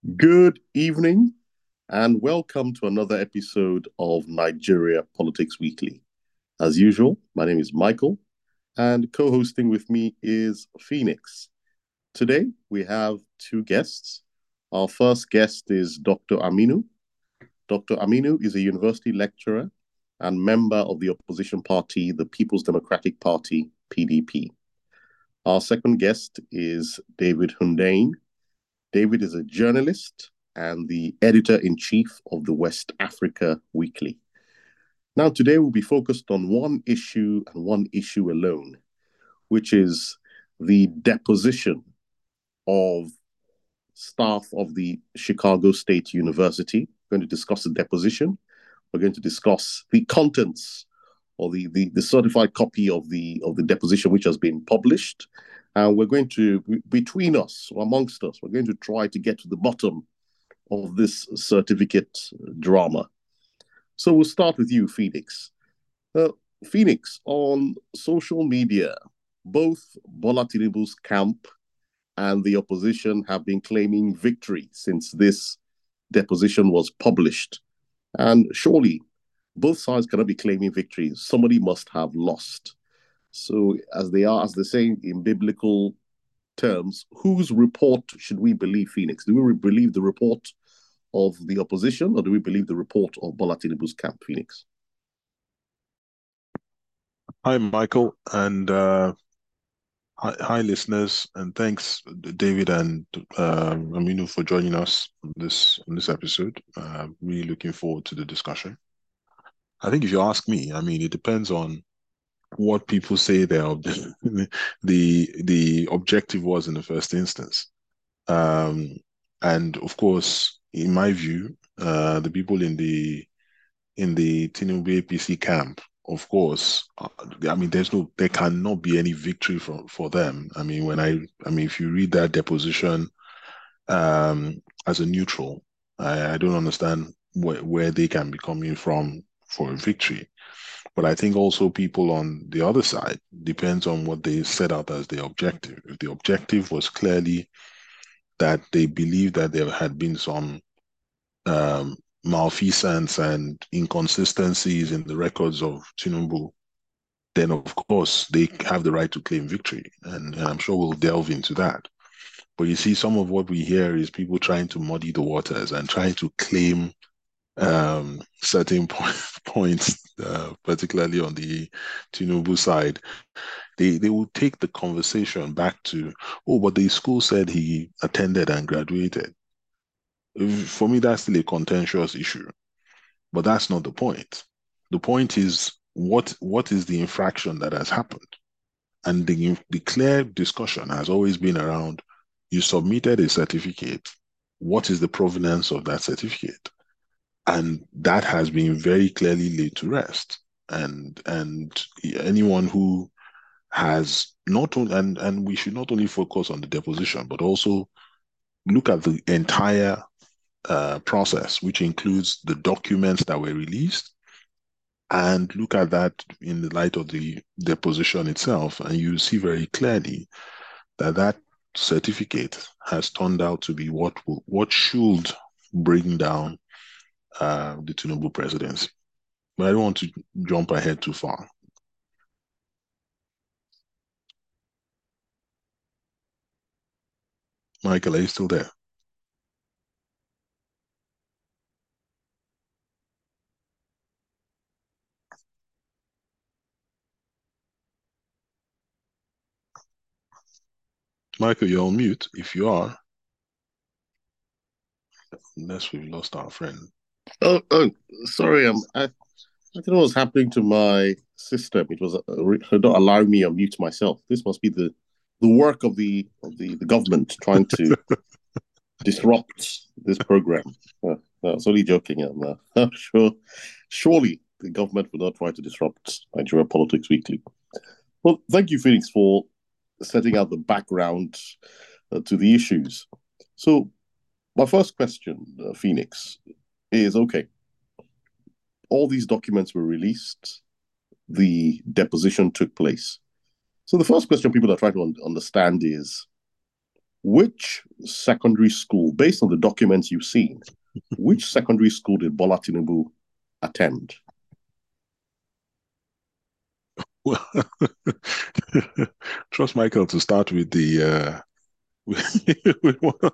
Good evening, and welcome to another episode of Nigeria Politics Weekly. As usual, my name is Michael, and co hosting with me is Phoenix. Today, we have two guests. Our first guest is Dr. Aminu. Dr. Aminu is a university lecturer and member of the opposition party, the People's Democratic Party, PDP. Our second guest is David Hundain. David is a journalist and the editor in chief of the West Africa Weekly. Now, today we'll be focused on one issue and one issue alone, which is the deposition of staff of the Chicago State University. We're going to discuss the deposition. We're going to discuss the contents or the certified copy of the deposition which has been published. And we're going to, between us, or amongst us, we're going to try to get to the bottom of this certificate drama. So we'll start with you, Phoenix. Phoenix, on social media, both Bola Tinubu's camp and the opposition have been claiming victory since this deposition was published. And surely both sides cannot be claiming victory. Somebody must have lost. So, as they say in biblical terms, whose report should we believe, Phoenix? Do we believe the report of the opposition, or do we believe the report of Bola Tinubu's camp, Phoenix? Hi, Michael, and hi, listeners, and thanks, David and Aminu, for joining us on this episode. Really looking forward to the discussion. I think if you ask me, I mean, it depends on what people say the objective was in the first instance. Um, and of course, in my view, the people in the Tinubu APC camp, of course, I mean, there cannot be any victory for them. I mean, if you read that deposition as a neutral, I don't understand where they can be coming from for a victory. But I think also people on the other side depends on what they set out as the objective. If the objective was clearly that they believe that there had been some um, malfeasance and inconsistencies in the records of Tinubu, then of course they have the right to claim victory. And I'm sure we'll delve into that. But you see, some of what we hear is people trying to muddy the waters and trying to claim certain points, particularly on the Tinubu side. They will take the conversation back to, oh, but the school said he attended and graduated. For me, that's still a contentious issue. But that's not the point. The point is what is the infraction that has happened? And the clear discussion has always been around you submitted a certificate. What is the provenance of that certificate? And that has been very clearly laid to rest. And anyone who has not only and we should not only focus on the deposition, but also look at the entire process, which includes the documents that were released, and look at that in the light of the deposition itself, and you see very clearly that that certificate has turned out to be what should bring down the Tinubu presidency. But I don't want to jump ahead too far. Michael, are you still there? Michael, you're on mute. If you are, unless we've lost our friend. Sorry, I don't know what's happening to my system. It was not allowing me to mute myself. This must be the work of the government trying to disrupt this program. I was only joking. I'm sure, surely the government will not try to disrupt Nigeria Politics Weekly. Well, thank you, Phoenix, for setting out the background to the issues. So, my first question, Phoenix, is okay. All these documents were released. The deposition took place. So, the first question people are trying to understand is Which secondary school, based on the documents you've seen, which secondary school did Bola Tinubu attend? Well, trust Michael to start with the with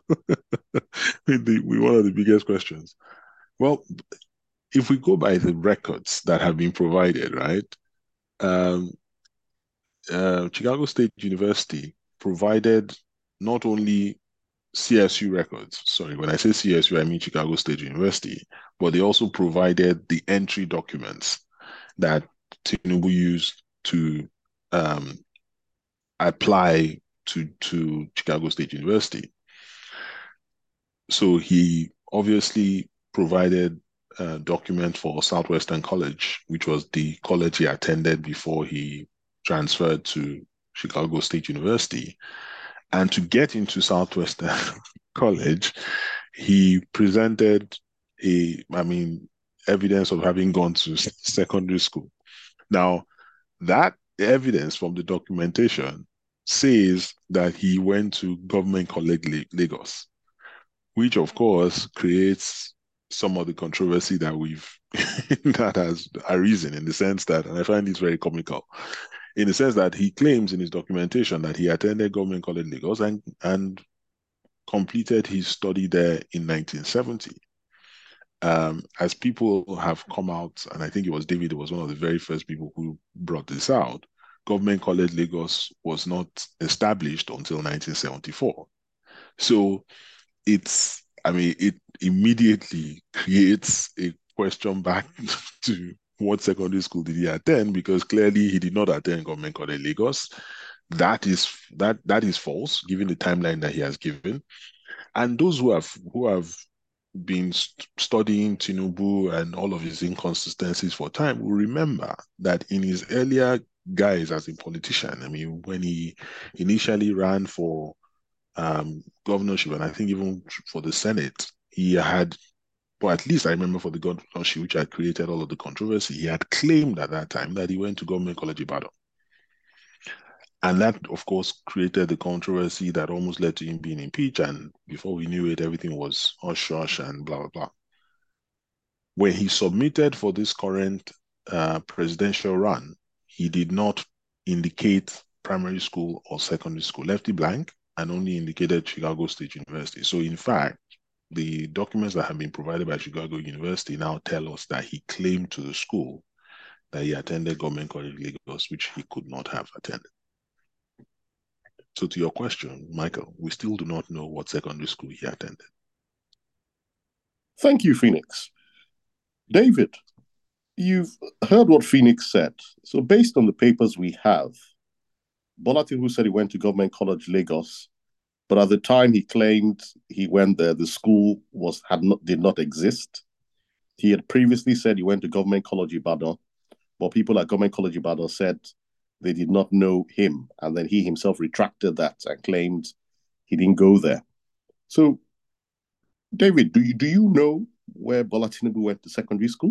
one of the biggest questions. Well, if we go by the records that have been provided, right? Um, Chicago State University provided not only CSU records. Sorry, when I say CSU, I mean Chicago State University, but they also provided the entry documents that Tinubu used to um, apply to Chicago State University. So he obviously provided a document for Southwestern College, which was the college he attended before he transferred to Chicago State University. And to get into Southwestern College, he presented evidence of having gone to secondary school. Now, that evidence from the documentation says that he went to Government College Lagos, which of course creates some of the controversy that we've that has arisen in the sense that, and I find this very comical, in the sense that he claims in his documentation that he attended Government College Lagos and completed his study there in 1970. As people have come out, and I think it was David who was one of the very first people who brought this out, Government College Lagos was not established until 1974. So it immediately creates a question back to what secondary school did he attend, because clearly he did not attend Government College Lagos. That is false, given the timeline that he has given. And those who have been studying Tinubu and all of his inconsistencies for time will remember that in his earlier guise as a politician, when he initially ran for governorship, and I think even for the Senate, he had, or at least I remember for the governorship, which had created all of the controversy, he had claimed at that time that he went to Government College Ibadan. And that, of course, created the controversy that almost led to him being impeached. And before we knew it, everything was hush hush and blah, blah, blah. When he submitted for this current presidential run, he did not indicate primary school or secondary school, left it blank, and only indicated Chicago State University. So, in fact, the documents that have been provided by Chicago University now tell us that he claimed to the school that he attended Government College Lagos, which he could not have attended. So to your question, Michael, we still do not know what secondary school he attended. Thank you, Phoenix. David, you've heard what Phoenix said. So based on the papers we have, Bola Tinubu said he went to Government College Lagos, but at the time he claimed he went there, the school did not exist. He had previously said he went to Government College Ibadan, but people at Government College Ibadan said they did not know him, and then he himself retracted that and claimed he didn't go there. So, David, do you know where Bola Tinubu went to secondary school?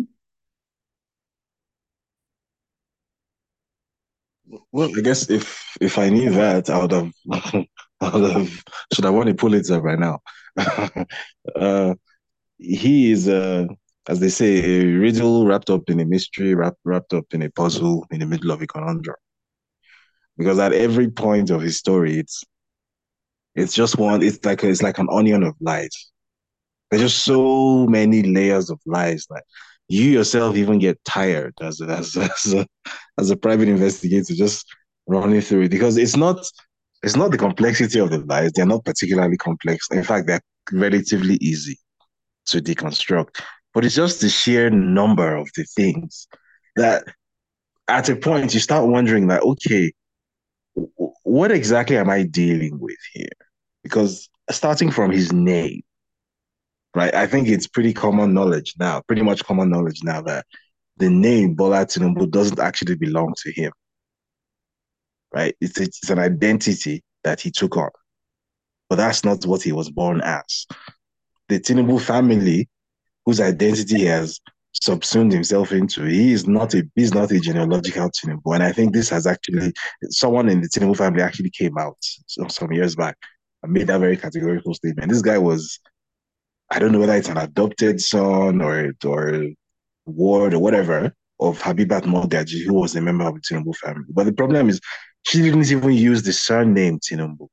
Well, I guess if I knew that, I would have I would have should have won a Pulitzer by now. uh, he is as they say, a riddle wrapped up in a mystery, wrapped up in a puzzle in the middle of a conundrum. Because at every point of his story, it's just one. It's like an onion of lies. There's just so many layers of lies. Like you yourself even get tired as a private investigator just running through it, because it's not the complexity of the lies. They're not particularly complex. In fact, they're relatively easy to deconstruct. But it's just the sheer number of the things that at a point you start wondering that, okay, what exactly am I dealing with here? Because starting from his name, right? I think it's pretty much common knowledge now that the name Bola Tinubu doesn't actually belong to him, right? It's an identity that he took on, but that's not what he was born as. The Tinubu family, whose identity he has subsumed himself into, he's not a genealogical Tinubu, and I think this has actually someone in the Tinubu family actually came out some years back and made that very categorical statement. This guy was, I don't know whether it's an adopted son or ward or whatever of Habibat Mogaji, who was a member of the Tinubu family. But the problem is, she didn't even use the surname Tinubu.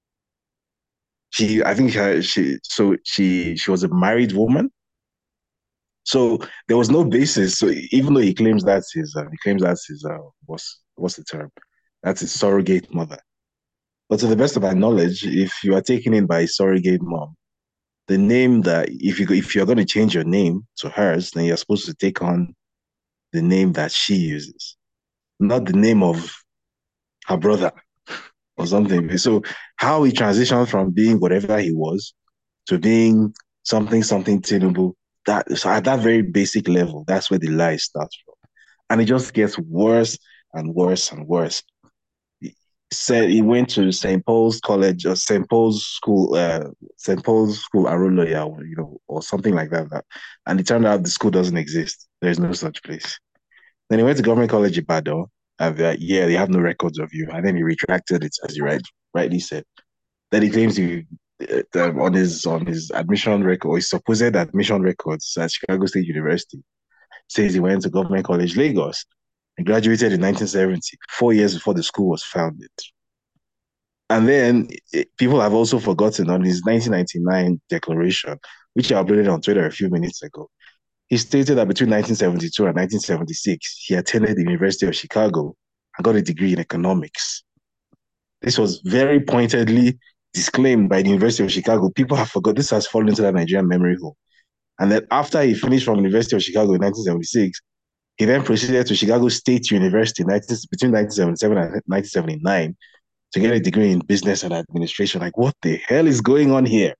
I think she was a married woman. So there was no basis. So even though he claims that's his, what's the term? That's his surrogate mother. But to the best of my knowledge, if you are taken in by a surrogate mom, the name that if you're going to change your name to hers, then you're supposed to take on the name that she uses, not the name of her brother or something. So how he transitioned from being whatever he was to being something Tinubu, that so at that very basic level, that's where the lie starts from. And it just gets worse and worse and worse. He said he went to St. Paul's College or St. Paul's School Aroloya, or something like that. And it turned out the school doesn't exist. There's no such place. Then he went to Government College Ibadan, and yeah, they have no records of you. And then he retracted it, as you rightly said. Then he claims on his admission record, or his supposed admission records at Chicago State University, says he went to Government College Lagos and graduated in 1970, 4 years before the school was founded. And then people have also forgotten on his 1999 declaration, which I uploaded on Twitter a few minutes ago. He stated that between 1972 and 1976, he attended the University of Chicago and got a degree in economics. This was very pointedly disclaimed by the University of Chicago. People have forgot this has fallen into the Nigerian memory hole. And then after he finished from the University of Chicago in 1976, he then proceeded to Chicago State University between 1977 and 1979 to get a degree in business and administration. Like, what the hell is going on here?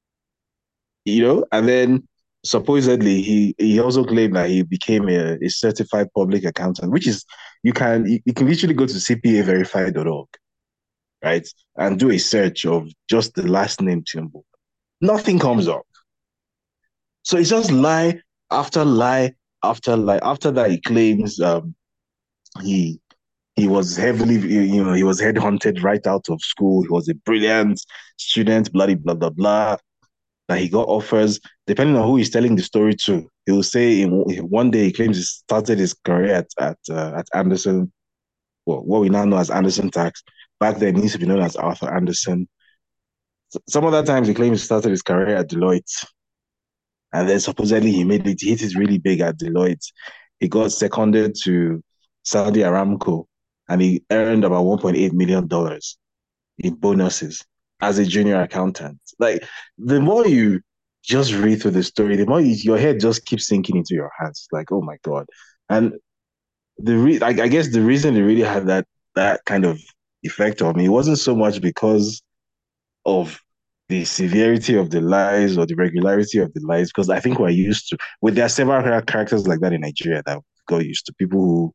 And then supposedly he also claimed that he became a certified public accountant, which is you can literally go to cpaverify.org, right, and do a search of just the last name Tinubu. Nothing comes up. So it's just lie after lie after lie. After that, he claims he was heavily, he was headhunted right out of school. He was a brilliant student, blah blah blah blah. That he got offers, depending on who he's telling the story to. He will say one day he claims he started his career at Anderson, well, what we now know as Anderson Tax. Back then, it used to be known as Arthur Anderson. Some other times he claims he started his career at Deloitte. And then supposedly he hit it really big at Deloitte. He got seconded to Saudi Aramco and he earned about $1.8 million in bonuses as a junior accountant. Like, the more you just read through the story, the more your head just keeps sinking into your hands. Like, oh my God. And I guess the reason it really had that kind of effect on me, it wasn't so much because of the severity of the lies or the regularity of the lies, because I think we're used to, there are several characters like that in Nigeria that got used to, people who,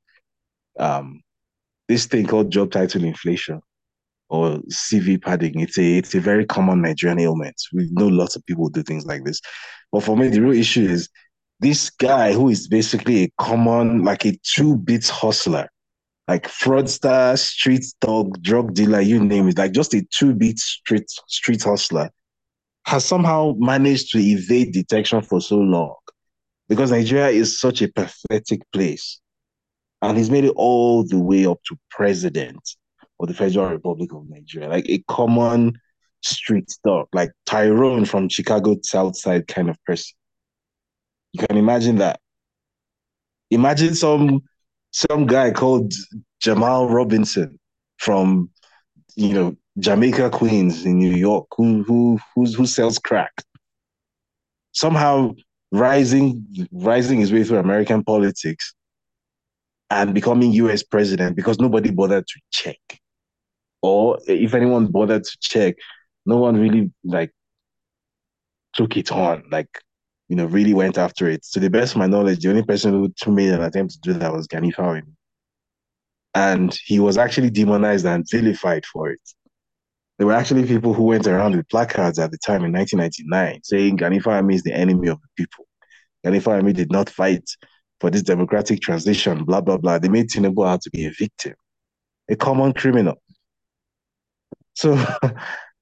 this thing called job title inflation or CV padding. It's a very common Nigerian ailment. We know lots of people do things like this. But for me, the real issue is this guy who is basically a common, like a two-bit hustler, like fraudster, street dog, drug dealer, you name it, like just a two-bit street hustler, has somehow managed to evade detection for so long because Nigeria is such a pathetic place. And he's made it all the way up to president of the Federal Republic of Nigeria, like a common street dog, like Tyrone from Chicago South Side kind of person. You can imagine that. Imagine some guy called Jamal Robinson from Jamaica Queens in New York who sells crack. Somehow rising his way through American politics and becoming US president because nobody bothered to check. Or if anyone bothered to check, no one really took it on, really went after it. To the best of my knowledge, the only person who made an attempt to do that was Gani Fawemi. And he was actually demonized and vilified for it. There were actually people who went around with placards at the time in 1999 saying Gani Fawemi is the enemy of the people. Gani Fawemi did not fight for this democratic transition, blah, blah, blah. They made Tinubu out to be a victim, a common criminal. So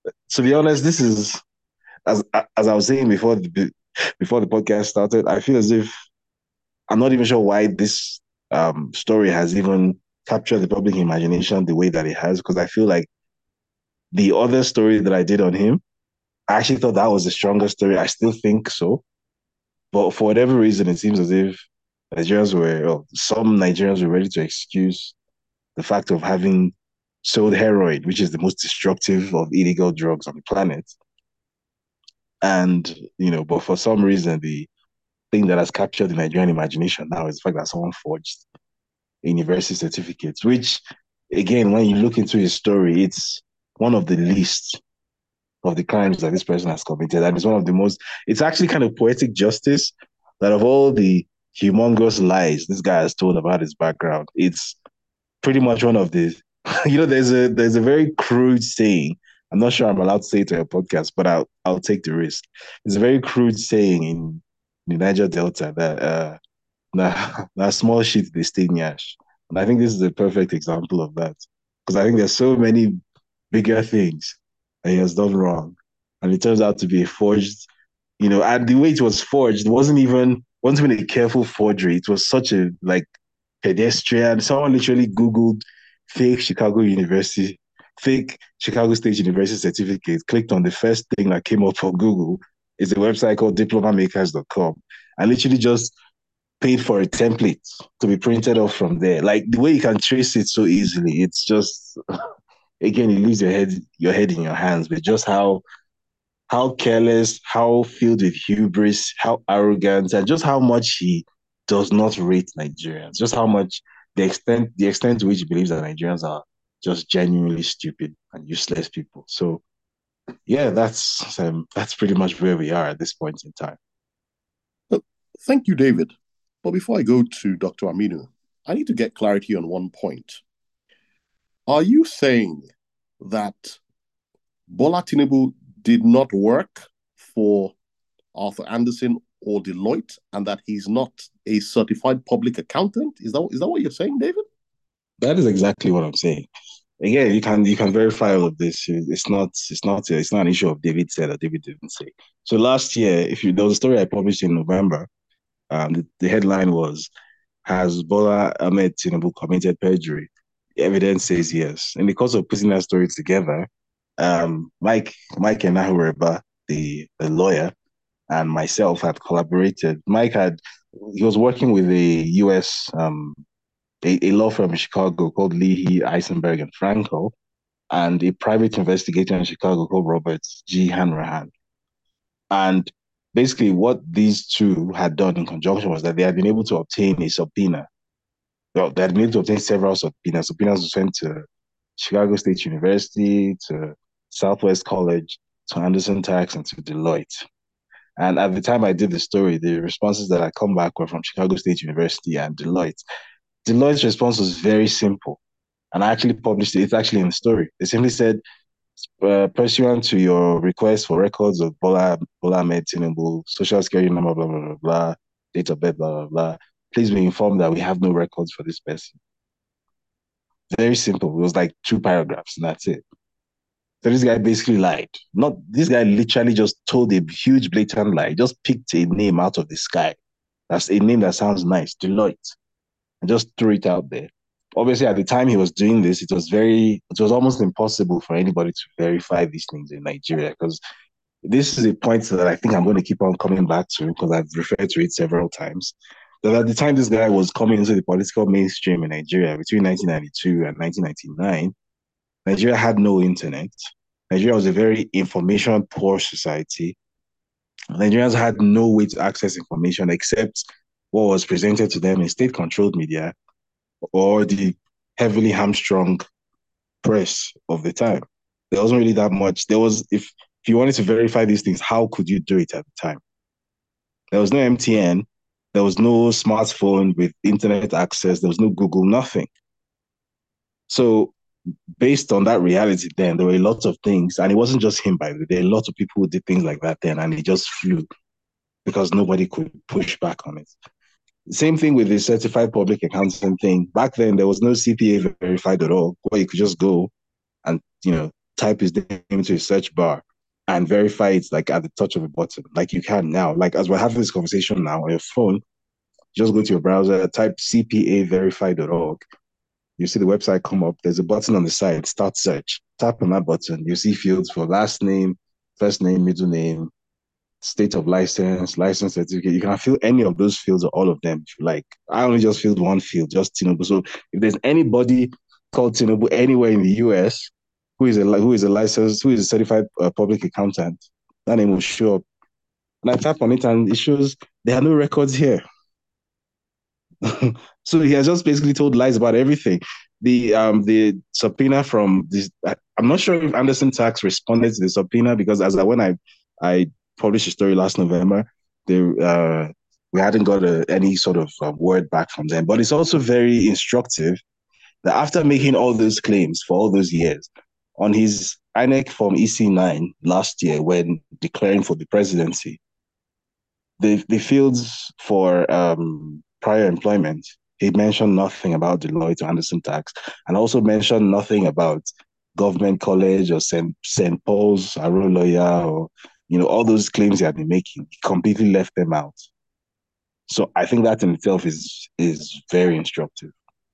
To be honest, this is as I was saying before the podcast started. I feel as if I'm not even sure why this story has even captured the public imagination the way that it has. Because I feel like the other story that I did on him, I actually thought that was the strongest story. I still think so, but for whatever reason, it seems as if some Nigerians were ready to excuse the fact of having sold heroin, which is the most destructive of illegal drugs on the planet. And, but for some reason, the thing that has captured the Nigerian imagination now is the fact that someone forged university certificates, which, again, when you look into his story, it's one of the least of the crimes that this person has committed. And it's one of the most, it's actually kind of poetic justice that of all the humongous lies this guy has told about his background, it's pretty much one of the, there's a very crude saying. I'm not sure I'm allowed to say it to a podcast, but I'll take the risk. There's a very crude saying in the Niger Delta that that small shit they stay nyash. And I think this is a perfect example of that. Because I think there's so many bigger things that he has done wrong. And it turns out to be a forged, and the way it was forged wasn't even a careful forgery. It was such a like pedestrian. Someone literally Googled fake Chicago State University certificate, clicked on the first thing that came up on Google. It's a website called diplomamakers.com, and literally just paid for a template to be printed off from there. Like the way you can trace it so easily, it's just again, it leaves your head in your hands with just how careless, how filled with hubris, how arrogant, and just how much he does not rate Nigerians. Just how much the extent to which he believes that Nigerians are just genuinely stupid and useless people. So yeah, that's pretty much where we are at this point in time. Well, thank you, David. But before I go to Dr. Aminu, I need to get clarity on one point. Are you saying that Bola Tinubu did not work for Arthur Andersen or Deloitte, and that he's not a certified public accountant? Is that what you're saying, David? That is exactly what I'm saying. Again, you can verify all of this. It's not an issue of David said or David didn't say. So last year, if you there was a story I published in November. The headline was, "Has Bola Ahmed Tinubu committed perjury?" The evidence says yes. In the course of putting that story together, Mike Enahureba, the lawyer, and myself had collaborated. He was working with a law firm in Chicago called Leahy, Eisenberg and Frankel, and a private investigator in Chicago called Robert G. Hanrahan. And basically, what these two had done in conjunction was that they had been able to obtain a subpoena. Well, they had been able to obtain several subpoenas. Subpoenas were sent to Chicago State University, to Southwest College, to Anderson Tax, and to Deloitte. And at the time I did the story, the responses that had come back were from Chicago State University and Deloitte. Deloitte's response was very simple. And I actually published it. It's actually in the story. They simply said, pursuant to your request for records of Bola Ahmed Tinubu, social security number, blah, blah, blah, blah, date of birth, blah, blah, blah, please be informed that we have no records for this person. Very simple. It was like 2 paragraphs and that's it. So this guy basically lied. Not this guy literally just told a huge blatant lie. He just picked a name out of the sky. That's a name that sounds nice, Deloitte, and just threw it out there. Obviously, at the time he was doing this, it was almost impossible for anybody to verify these things in Nigeria because this is a point that I think I'm going to keep on coming back to because I've referred to it several times. That at the time this guy was coming into the political mainstream in Nigeria between 1992 and 1999, Nigeria had no internet. Nigeria was a very information poor society. Nigerians had no way to access information except what was presented to them in state controlled media or the heavily hamstrung press of the time. There wasn't really that much. If you wanted to verify these things, how could you do it at the time? There was no MTN. There was no smartphone with internet access. There was no Google, nothing. So based on that reality then, there were a lot of things, and it wasn't just him, by the way. There are a lot of people who did things like that then, and it just flew because nobody could push back on it. Same thing with the certified public accountant thing. Back then, there was no CPA verified at all, where you could just go and, type his name into a search bar and verify it like at the touch of a button, like you can now. Like as we're having this conversation now on your phone, just go to your browser, type cpaverify.org. You see the website come up. There's a button on the side, start search. Tap on that button. You see fields for last name, first name, middle name, state of license, license certificate. You can fill any of those fields or all of them if you like. I only just filled one field, just Tinubu. So if there's anybody called Tinubu anywhere in the US who is a licensed, who is a certified public accountant, that name will show up. And I tap on it and it shows there are no records here. So he has just basically told lies about everything. The subpoena from this, I'm not sure if Anderson Tax responded to the subpoena because when I published a story last November, we hadn't got any sort of word back from them. But it's also very instructive that after making all those claims for all those years, on his INEC form EC9 last year when declaring for the presidency, the fields for prior employment, he mentioned nothing about Deloitte or Anderson Tax, and also mentioned nothing about Government College or St. Paul's, Aroloya, or all those claims he had been making. He completely left them out. So I think that in itself is very instructive.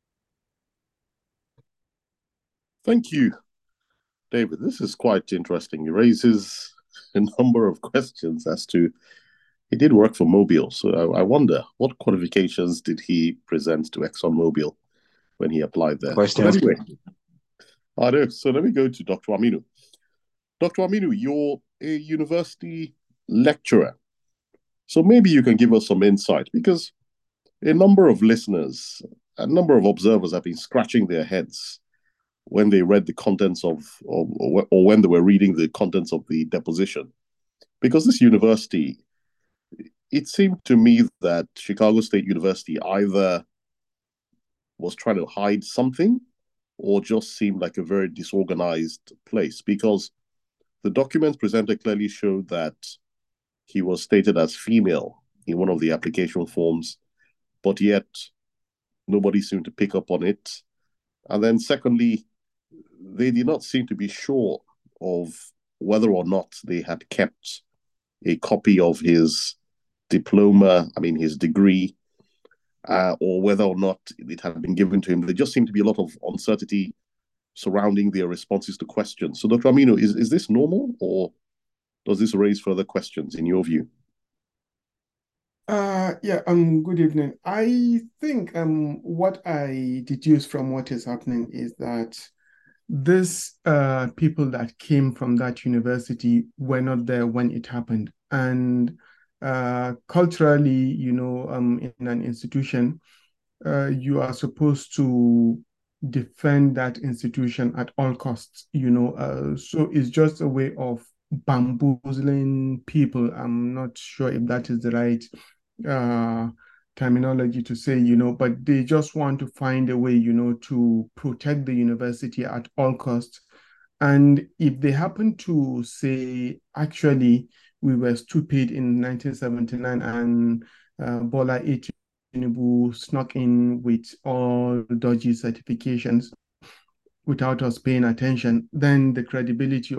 Thank you, David. This is quite interesting. He raises a number of questions as to he did work for Mobil, so I wonder what qualifications did he present to ExxonMobil when he applied there. Questions. But anyway, I know. So let me go to Dr. Aminu. Dr. Aminu, you're a university lecturer, so maybe you can give us some insight because a number of listeners, a number of observers have been scratching their heads when they read the contents or when they were reading the contents of the deposition, because this university, it seemed to me that Chicago State University either was trying to hide something or just seemed like a very disorganized place, because the documents presented clearly showed that he was stated as female in one of the application forms, but yet nobody seemed to pick up on it. And then secondly, they did not seem to be sure of whether or not they had kept a copy of his diploma, his degree, or whether or not it had been given to him. There just seemed to be a lot of uncertainty surrounding their responses to questions. So, Dr. Aminu, is this normal, or does this raise further questions in your view? Good evening. I think what I deduce from what is happening is that these people that came from that university were not there when it happened. And culturally, in an institution, you are supposed to defend that institution at all costs, so it's just a way of bamboozling people. I'm not sure if that is the right terminology to say, but they just want to find a way, to protect the university at all costs. And if they happen to say, actually, we were stupid in 1979 and Bola Tinubu snuck in with all dodgy certifications without us paying attention, then the credibility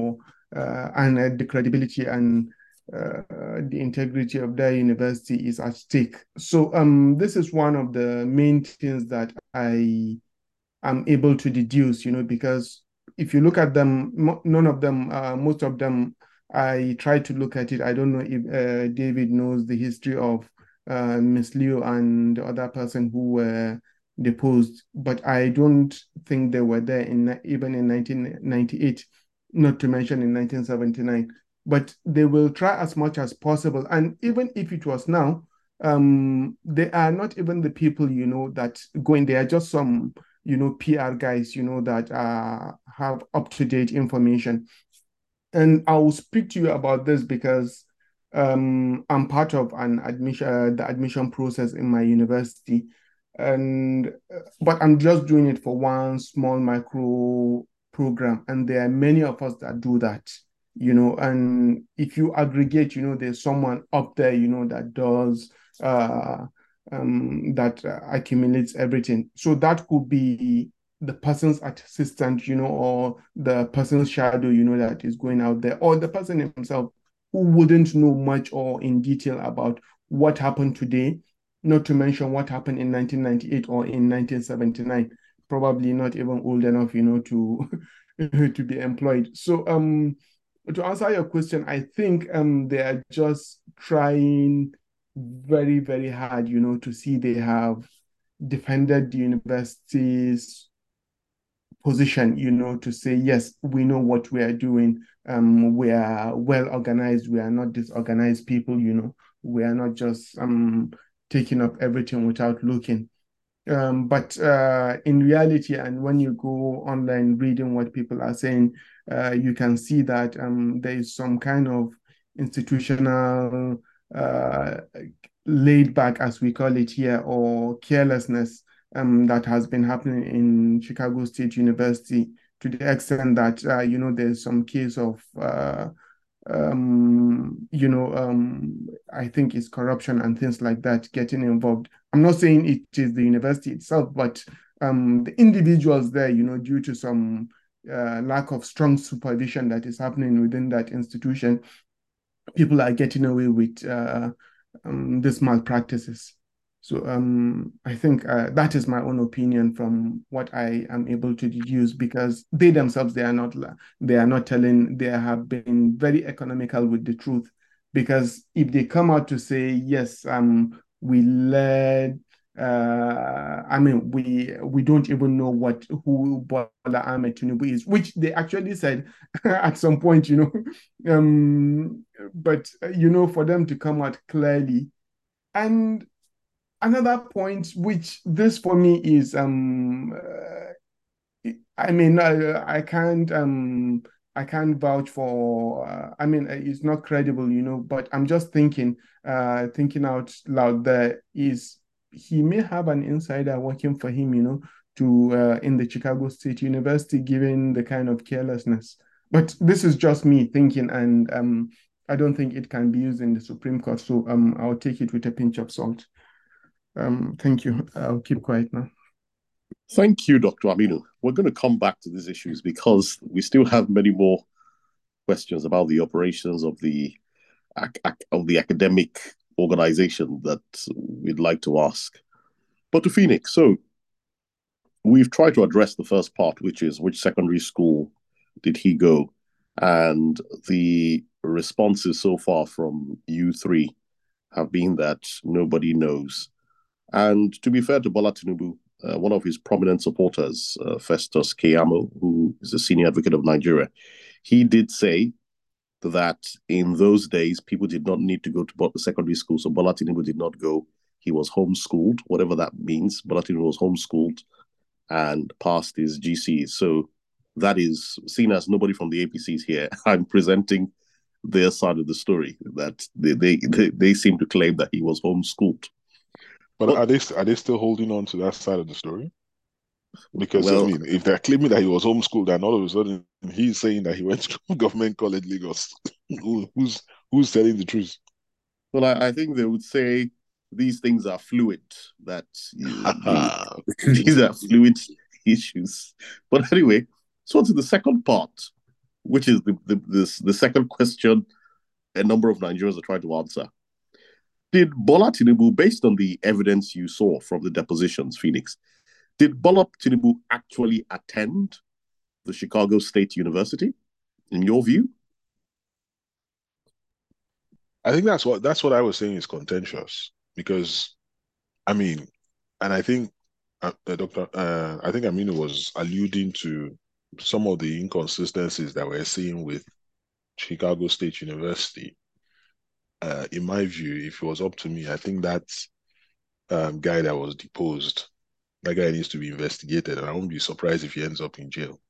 and the integrity of their university is at stake. So this is one of the main things that I am able to deduce, because if you look at them, none of them, most of them, I try to look at it. I don't know if David knows the history of Miss Leo and the other person who were deposed, but I don't think they were there even in 1998, not to mention in 1979. But they will try as much as possible. And even if it was now, they are not even the people, that go in. They are just some, PR guys, that have up-to-date information. And I will speak to you about this because I'm part of the admission process in my university. But I'm just doing it for one small micro program. And there are many of us that do that. And if you aggregate, there's someone up there, that does, that accumulates everything. So that could be the person's assistant, or the person's shadow, that is going out there, or the person himself who wouldn't know much or in detail about what happened today, not to mention what happened in 1998 or in 1979, probably not even old enough, to to be employed. So to answer your question, I think they are just trying very, very hard, to see they have defended the university's position, to say, yes, we know what we are doing. We are well organized. We are not disorganized people, we are not just taking up everything without looking. But in reality, and when you go online reading what people are saying, you can see that there is some kind of institutional uh, laid back, as we call it here, or carelessness that has been happening in Chicago State University, to the extent that, there's some case of I think it's corruption and things like that getting involved. I'm not saying it is the university itself, but the individuals there, due to some lack of strong supervision that is happening within that institution, people are getting away with these malpractices. So I think that is my own opinion from what I am able to deduce, because they themselves, they are not telling, they have been very economical with the truth. Because if they come out to say, yes, we led, we don't even know who Bola Ahmed Tinubu is, which they actually said at some point, but for them to come out clearly. And another point, which this for me is, I can't vouch for. It's not credible, But I'm just thinking out loud. There is, he may have an insider working for him, to in the Chicago State University, given the kind of carelessness. But this is just me thinking, and I don't think it can be used in the Supreme Court. So I'll take it with a pinch of salt. Thank you. I'll keep quiet now. Thank you, Dr. Aminu. We're going to come back to these issues because we still have many more questions about the operations of the academic organization that we'd like to ask. But to Phoenix, so we've tried to address the first part, which is which secondary school did he go? And the responses so far from you three have been that nobody knows. And to be fair to Bola Tinubu, one of his prominent supporters, Festus Keyamo, who is the senior advocate of Nigeria, he did say that in those days, people did not need to go to the secondary school. So Bola Tinubu did not go. He was homeschooled, whatever that means. Bola Tinubu was homeschooled and passed his GCs. So that is seen as nobody from the APC is here. I'm presenting their side of the story, that they seem to claim that he was homeschooled. But are they still holding on to that side of the story? Because if they're claiming that he was homeschooled and all of a sudden he's saying that he went to Government College Lagos, who's telling the truth? Well, I think they would say these things are fluid. That these are fluid issues. But anyway, so to the second part, which is the second question a number of Nigerians are trying to answer. Did Bola Tinubu, based on the evidence you saw from the depositions, Phoenix, did Bola Tinubu actually attend the Chicago State University, in your view? I think that's what I was saying is contentious, because, and I think I think Aminu was alluding to some of the inconsistencies that we're seeing with Chicago State University. In my view, if it was up to me, I think that guy that was deposed, that guy needs to be investigated, and I won't be surprised if he ends up in jail.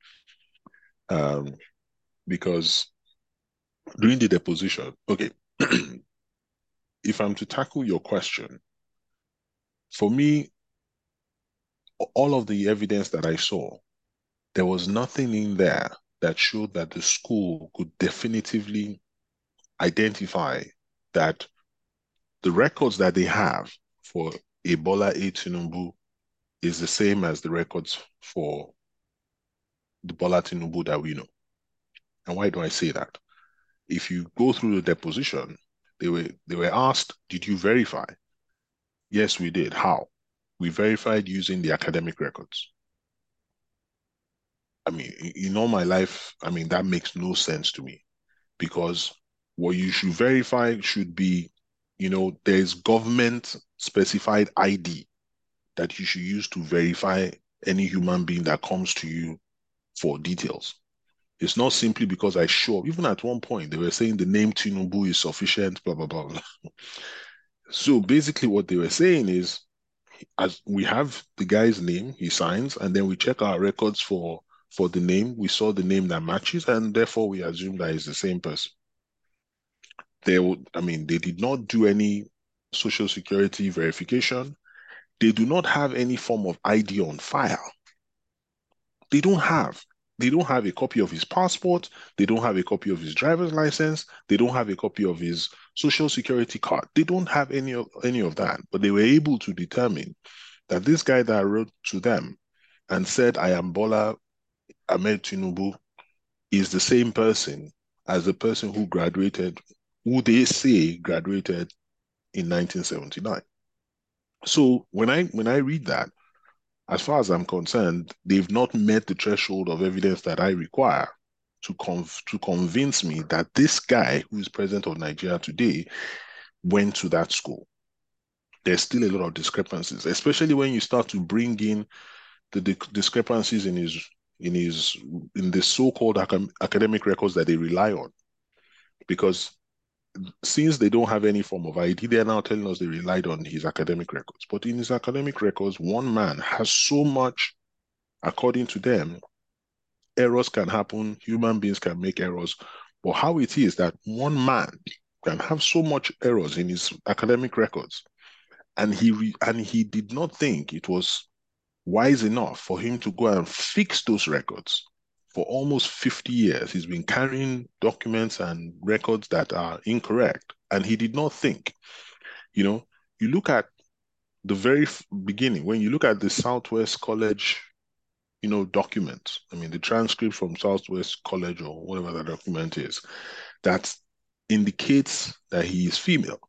Because during the deposition, okay, if I'm to tackle your question, for me, all of the evidence that I saw, there was nothing in there that showed that the school could definitively identify that the records that they have for Bola Tinubu is the same as the records for the Bola Tinubu that we know. And why do I say that? If you go through the deposition, they were asked, did you verify? Yes, we did. How? We verified using the academic records. I mean, in all my life, I mean, that makes no sense to me, because what you should verify should be, there's government specified ID that you should use to verify any human being that comes to you for details. It's not simply because I show up. Even at one point, they were saying the name Tinubu is sufficient, blah, blah, blah. So basically what they were saying is, as we have the guy's name, he signs, and then we check our records for the name. We saw the name that matches, and therefore we assume that it's the same person. They did not do any social security verification. They do not have any form of ID on file. They don't have. They don't have a copy of his passport. They don't have a copy of his driver's license. They don't have a copy of his social security card. They don't have any of that. But they were able to determine that this guy that wrote to them and said, I am Bola Ahmed Tinubu, is the same person as the person who graduated, who they say graduated in 1979. So when I read that, as far as I'm concerned, they've not met the threshold of evidence that I require to convince me that this guy who is president of Nigeria today went to that school. There's still a lot of discrepancies, especially when you start to bring in the discrepancies in the so-called academic records that they rely on. Because since they don't have any form of ID, they're now telling us they relied on his academic records. But in his academic records, one man has so much, according to them, errors can happen, human beings can make errors. But how it is that one man can have so much errors in his academic records, and he did not think it was wise enough for him to go and fix those records. For almost 50 years, he's been carrying documents and records that are incorrect, and he did not think. You look at the very beginning, when you look at the Southwest College, document, the transcript from Southwest College or whatever that document is, that indicates that he is female.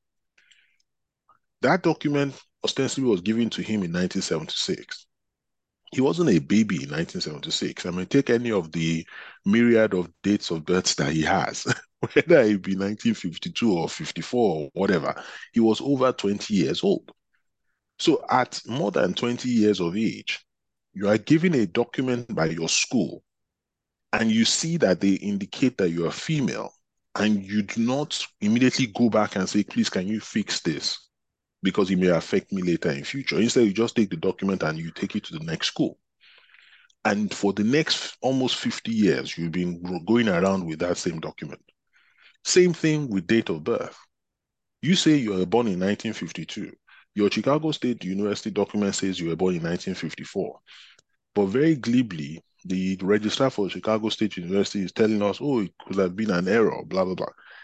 That document ostensibly was given to him in 1976. He wasn't a baby in 1976. Take any of the myriad of dates of births that he has, whether it be 1952 or 54 or whatever, he was over 20 years old. So at more than 20 years of age, you are given a document by your school, and you see that they indicate that you are female, and you do not immediately go back and say, please, can you fix this? Because it may affect me later in future. Instead, you just take the document and you take it to the next school. And for the next almost 50 years, you've been going around with that same document. Same thing with date of birth. You say you were born in 1952. Your Chicago State University document says you were born in 1954. But very glibly, the registrar for Chicago State University is telling us, oh, it could have been an error, blah, blah, blah.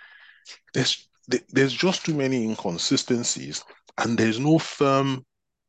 There's just too many inconsistencies, and there's no firm,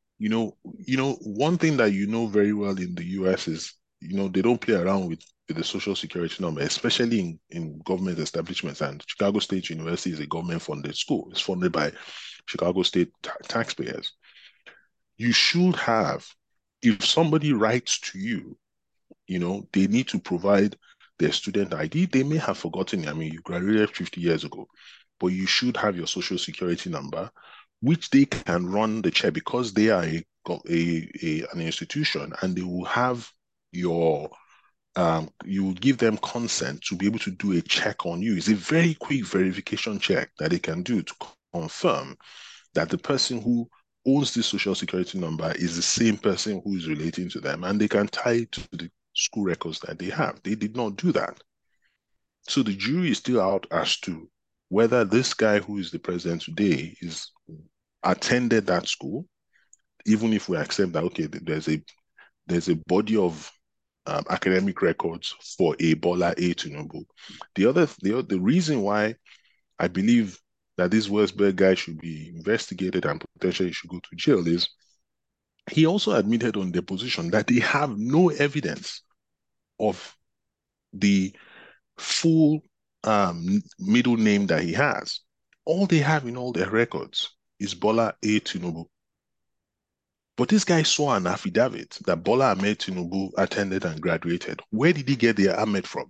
one thing that very well in the US is, they don't play around with the social security number, especially in government establishments. And Chicago State University is a government-funded school. It's funded by Chicago State taxpayers. You should have, if somebody writes to you, they need to provide their student ID. They may have forgotten. You graduated 50 years ago, but you should have your social security number, which they can run the check, because they are an institution, and they will have you will give them consent to be able to do a check on you. It's a very quick verification check that they can do to confirm that the person who owns this social security number is the same person who is relating to them, and they can tie it to the school records that they have. They did not do that. So the jury is still out as to whether this guy who is the president today is attended that school, even if we accept that, okay, there's a body of academic records for a Bola A. Tinubu. The reason why I believe that this Westberg guy should be investigated and potentially should go to jail is he also admitted on deposition that they have no evidence of the full middle name that he has. All they have in all their records is Bola A. Tinubu. But this guy saw an affidavit that Bola Ahmed Tinubu attended and graduated. Where did he get the Ahmed from?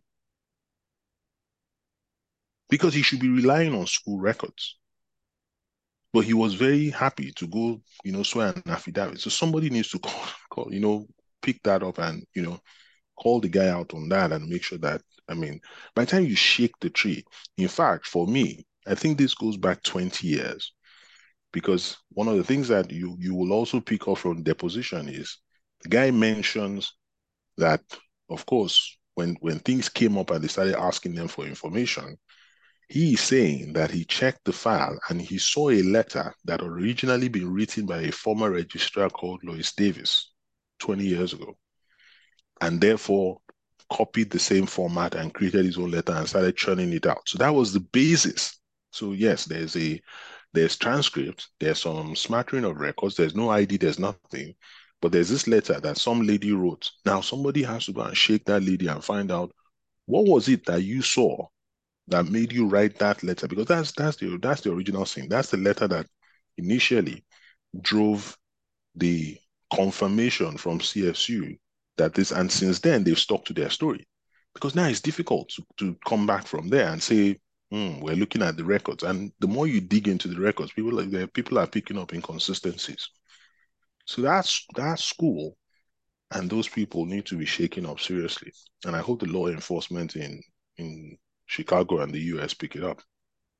Because he should be relying on school records. But he was very happy to go, swear an affidavit. So somebody needs to call, pick that up and, call the guy out on that and make sure that, by the time you shake the tree, in fact, for me, I think this goes back 20 years. Because one of the things that you will also pick up from deposition is the guy mentions that, of course, when things came up and they started asking them for information, he is saying that he checked the file and he saw a letter that had originally been written by a former registrar called Lois Davis 20 years ago, and therefore copied the same format and created his own letter and started churning it out. So that was the basis. So yes, there's transcripts, there's some smattering of records, there's no ID, there's nothing, but there's this letter that some lady wrote. Now somebody has to go and shake that lady and find out what was it that you saw that made you write that letter, because that's the original thing. That's the letter that initially drove the confirmation from CSU that this, and since then they've stuck to their story, because now it's difficult to come back from there and say, we're looking at the records, and the more you dig into the records, people are picking up inconsistencies. So that school and those people need to be shaken up seriously, and I hope the law enforcement in Chicago and the US pick it up.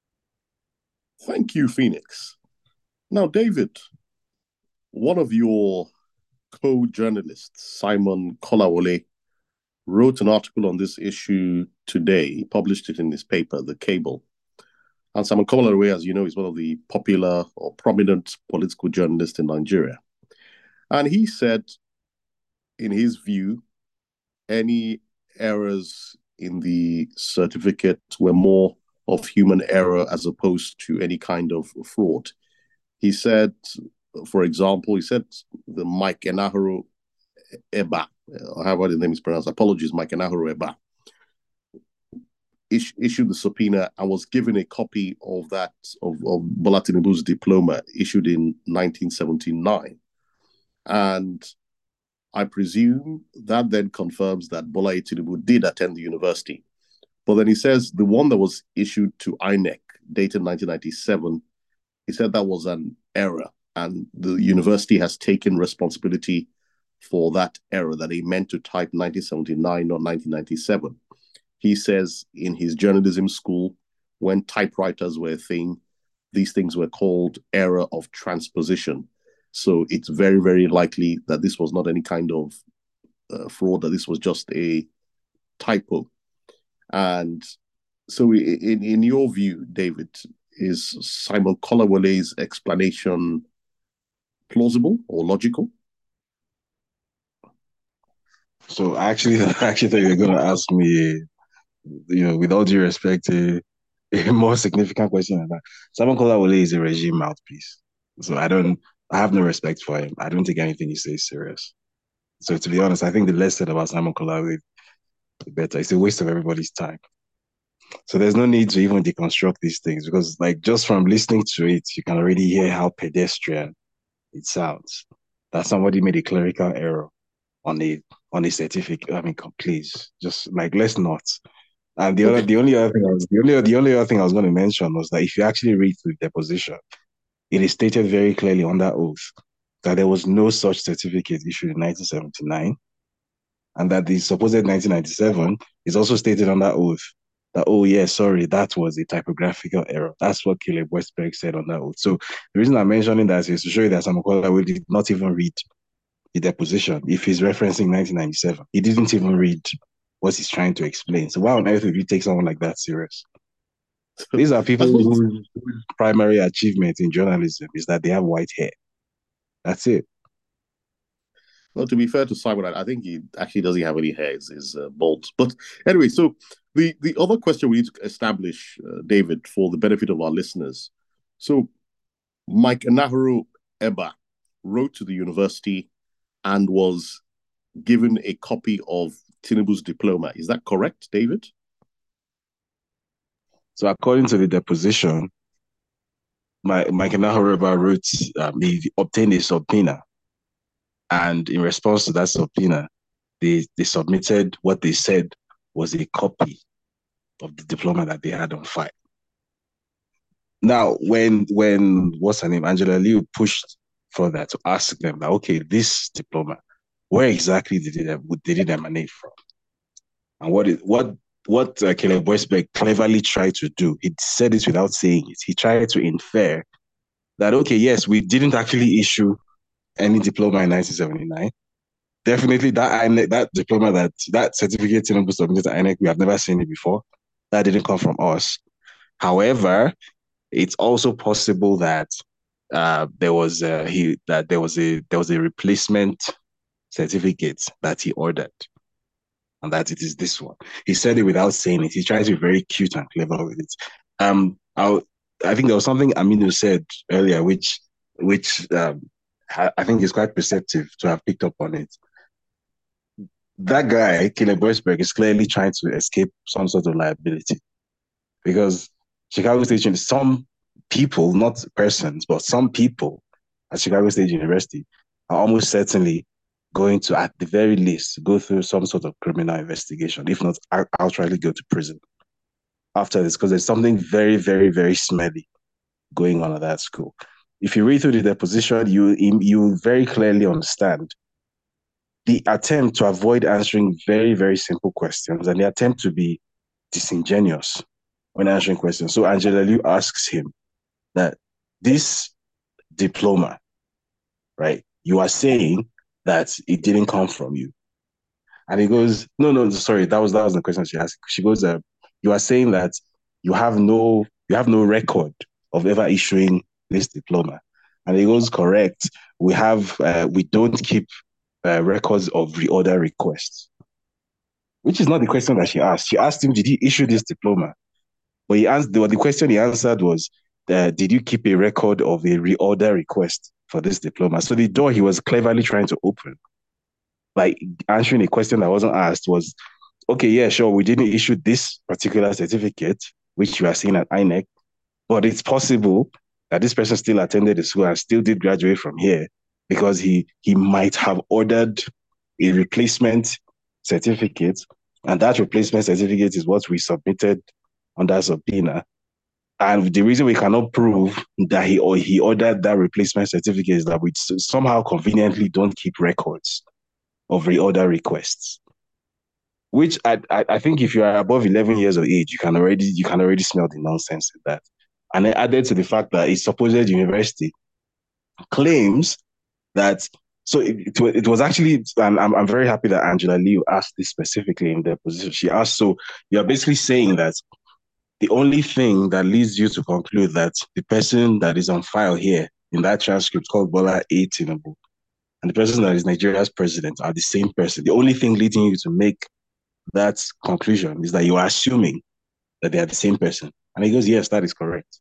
Thank you, Phoenix. Now, David, one of your co-journalists, Simon Kolawole, wrote an article on this issue today. He published it in his paper, The Cable. And Simon Kolawole, as you know, is one of the popular or prominent political journalists in Nigeria. And he said, in his view, any errors in the certificate were more of human error as opposed to any kind of fraud. He said, for example, the Mike Enahoro Eba, however the name is pronounced, apologies, Mike Enahoro Eba, issued the subpoena and was given a copy of Bola Tinubu's diploma issued in 1979. And I presume that then confirms that Bola Tinubu did attend the university. But then he says the one that was issued to INEC, dated 1997, he said that was an error, and the university has taken responsibility for that error, that he meant to type 1979 or 1997. He says in his journalism school, when typewriters were a thing, these things were called error of transposition. So it's very, very likely that this was not any kind of fraud, that this was just a typo. And so in your view, David, is Simon Kolawole's explanation plausible or logical? So I actually thought you were going to ask me, with all due respect, a more significant question than that. Simon Kolawole is a regime mouthpiece. So I have no respect for him. I don't take anything he says is serious. So to be honest, I think the less said about Simon Kolawole, the better. It's a waste of everybody's time. So there's no need to even deconstruct these things, because just from listening to it, you can already hear how pedestrian it sounds. That somebody made a clerical error on a certificate. I mean, please, just let's not. And the only other thing I was going to mention was that if you actually read through the deposition, it is stated very clearly under oath that there was no such certificate issued in 1979, and that the supposed 1997 is also stated under oath that, oh yeah, sorry, that was a typographical error. That's what Caleb Westberg said on that oath. So the reason I'm mentioning that is to show you that Simon Kolawole did not even read the deposition. If he's referencing 1997, he didn't even read what he's trying to explain. So why on earth would you take someone like that serious? These are people whose primary achievement in journalism is that they have white hair. That's it. Well, to be fair to Simon, I think he actually doesn't have any hair. He's bald. But anyway, so the other question we need to establish, David, for the benefit of our listeners. So Mike Enahoro Eba wrote to the university and was given a copy of Tinubu's diploma. Is that correct, David? So according to the deposition, Mike Nahoroba wrote, he obtained a subpoena, and in response to that subpoena, they submitted what they said was a copy of the diploma that they had on file. Now, when what's her name, Angela Liu, pushed for that to ask them that, okay, this diploma, where exactly did it emanate from? And what Caleb Westberg cleverly tried to do, he said it without saying it. He tried to infer that, okay, yes, we didn't actually issue any diploma in 1979. Definitely that diploma, that certificate Tinubu submitted to INEC, we have never seen it before. That didn't come from us. However, it's also possible that there was a replacement certificate that he ordered, and that it is this one. He said it without saying it. He tries to be very cute and clever with it. I think there was something Aminu said earlier, which I think is quite perceptive to have picked up on it. That guy, Caleb Westberg, is clearly trying to escape some sort of liability, because Chicago State, some people, not persons, but some people at Chicago State University are almost certainly going to, at the very least, go through some sort of criminal investigation, if not outrightly go to prison after this, because there's something very, very, very smelly going on at that school. If you read through the deposition, you very clearly understand the attempt to avoid answering very, very simple questions, and the attempt to be disingenuous when answering questions. So Angela Liu asks him that this diploma, right, you are saying that it didn't come from you. And he goes, no, sorry, that was the question she asked. She goes, you are saying that you have no record of ever issuing this diploma. And he goes, correct. We don't keep records of reorder requests, which is not the question that she asked. She asked him, did he issue this diploma? But the question he answered was, did you keep a record of a reorder request for this diploma? So the door he was cleverly trying to open, like answering a question that wasn't asked, was, okay, yeah, sure, we didn't issue this particular certificate, which you are seeing at INEC, but it's possible that this person still attended the school and still did graduate from here, because he might have ordered a replacement certificate, and that replacement certificate is what we submitted under subpoena. And the reason we cannot prove that he ordered that replacement certificate is that we somehow conveniently don't keep records of reorder requests. Which I think if you are above 11 years of age, you can already smell the nonsense in that. And then added to the fact that a supposed university claims that, so it was actually, and I'm very happy that Angela Liu asked this specifically in their position. She asked, so you're basically saying that the only thing that leads you to conclude that the person that is on file here in that transcript called Bola A. Tinubu and the person that is Nigeria's president are the same person. The only thing leading you to make that conclusion is that you are assuming that they are the same person. And he goes, yes, that is correct.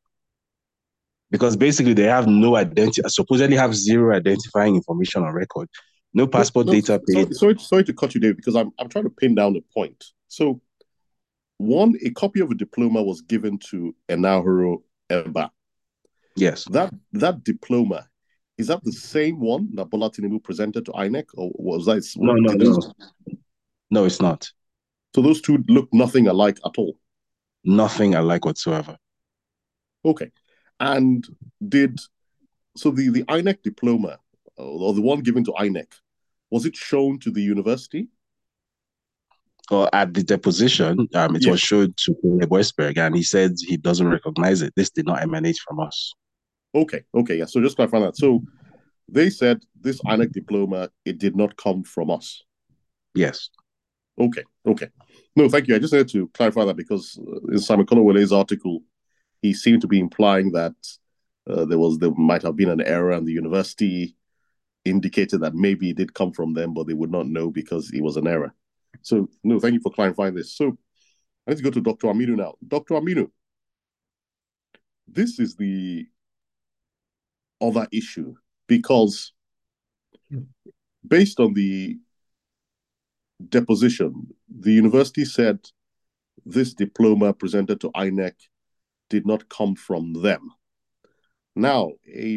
Because basically they have no identity, supposedly have zero identifying information on record, no passport data paid. Sorry to cut you, Dave, because I'm trying to pin down the point. So, one, a copy of a diploma was given to Enahoro Eba. Yes. That diploma, is that the same one that Bola Tinubu presented to INEC, or was that? No, it's not. So those two look nothing alike at all? Nothing alike whatsoever. Okay. And the INEC diploma, or the one given to INEC, was it shown to the university? Or at the deposition, it was showed to Westberg, and he said he doesn't recognize it. This did not emanate from us. Okay, yeah. So just clarify that. So they said this INEC diploma, it did not come from us. Yes. Okay. No, thank you. I just wanted to clarify that because in Simon Kolowele's article, he seemed to be implying that there might have been an error, and the university indicated that maybe it did come from them, but they would not know because it was an error. So, no, thank you for clarifying this. So, I need to go to Dr. Aminu now. Dr. Aminu, this is the other issue because based on the deposition, the university said this diploma presented to INEC did not come from them. Now,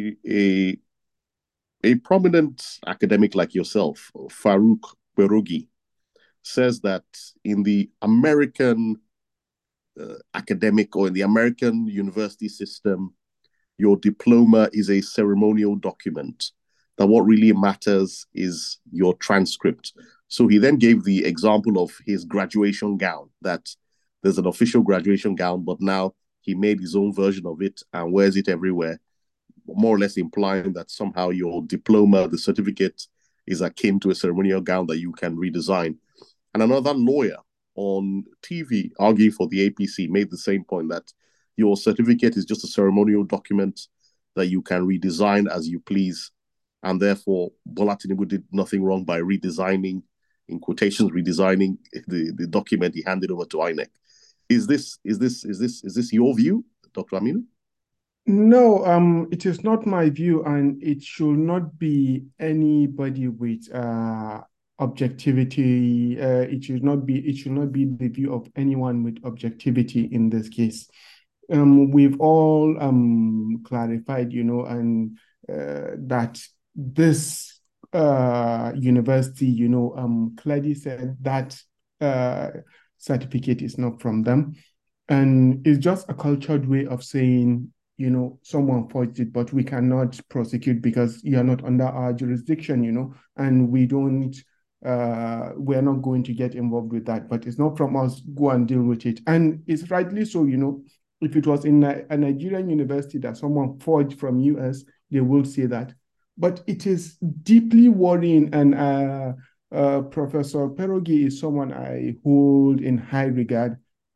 a prominent academic like yourself, Farouk Berogi, says that in the American academic or in the American university system, your diploma is a ceremonial document, that what really matters is your transcript. So he then gave the example of his graduation gown, that there's an official graduation gown, but now he made his own version of it and wears it everywhere, more or less implying that somehow your diploma, the certificate, is akin to a ceremonial gown that you can redesign. And another lawyer on TV arguing for the APC made the same point, that your certificate is just a ceremonial document that you can redesign as you please. And therefore, Bola Tinubu did nothing wrong by redesigning, in quotations, redesigning the document he handed over to INEC. Is this your view, Dr. Aminu? No, it is not my view, and it should not be anybody with objectivity. It should not be the view of anyone with objectivity in this case. We've all clarified, and that this university, clearly said that certificate is not from them, and it's just a cultured way of saying, someone forged it, but we cannot prosecute because you're not under our jurisdiction, and we don't, we're not going to get involved with that. But it's not from us, go and deal with it. And it's rightly so, if it was in a Nigerian university that someone forged from US, they will say that. But it is deeply worrying, and Professor Perogi is someone I hold in high regard.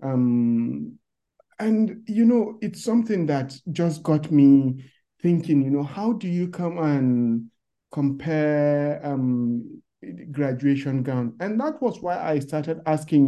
And, it's something that just got me thinking, how do you come and compare graduation gown? And that was why I started asking,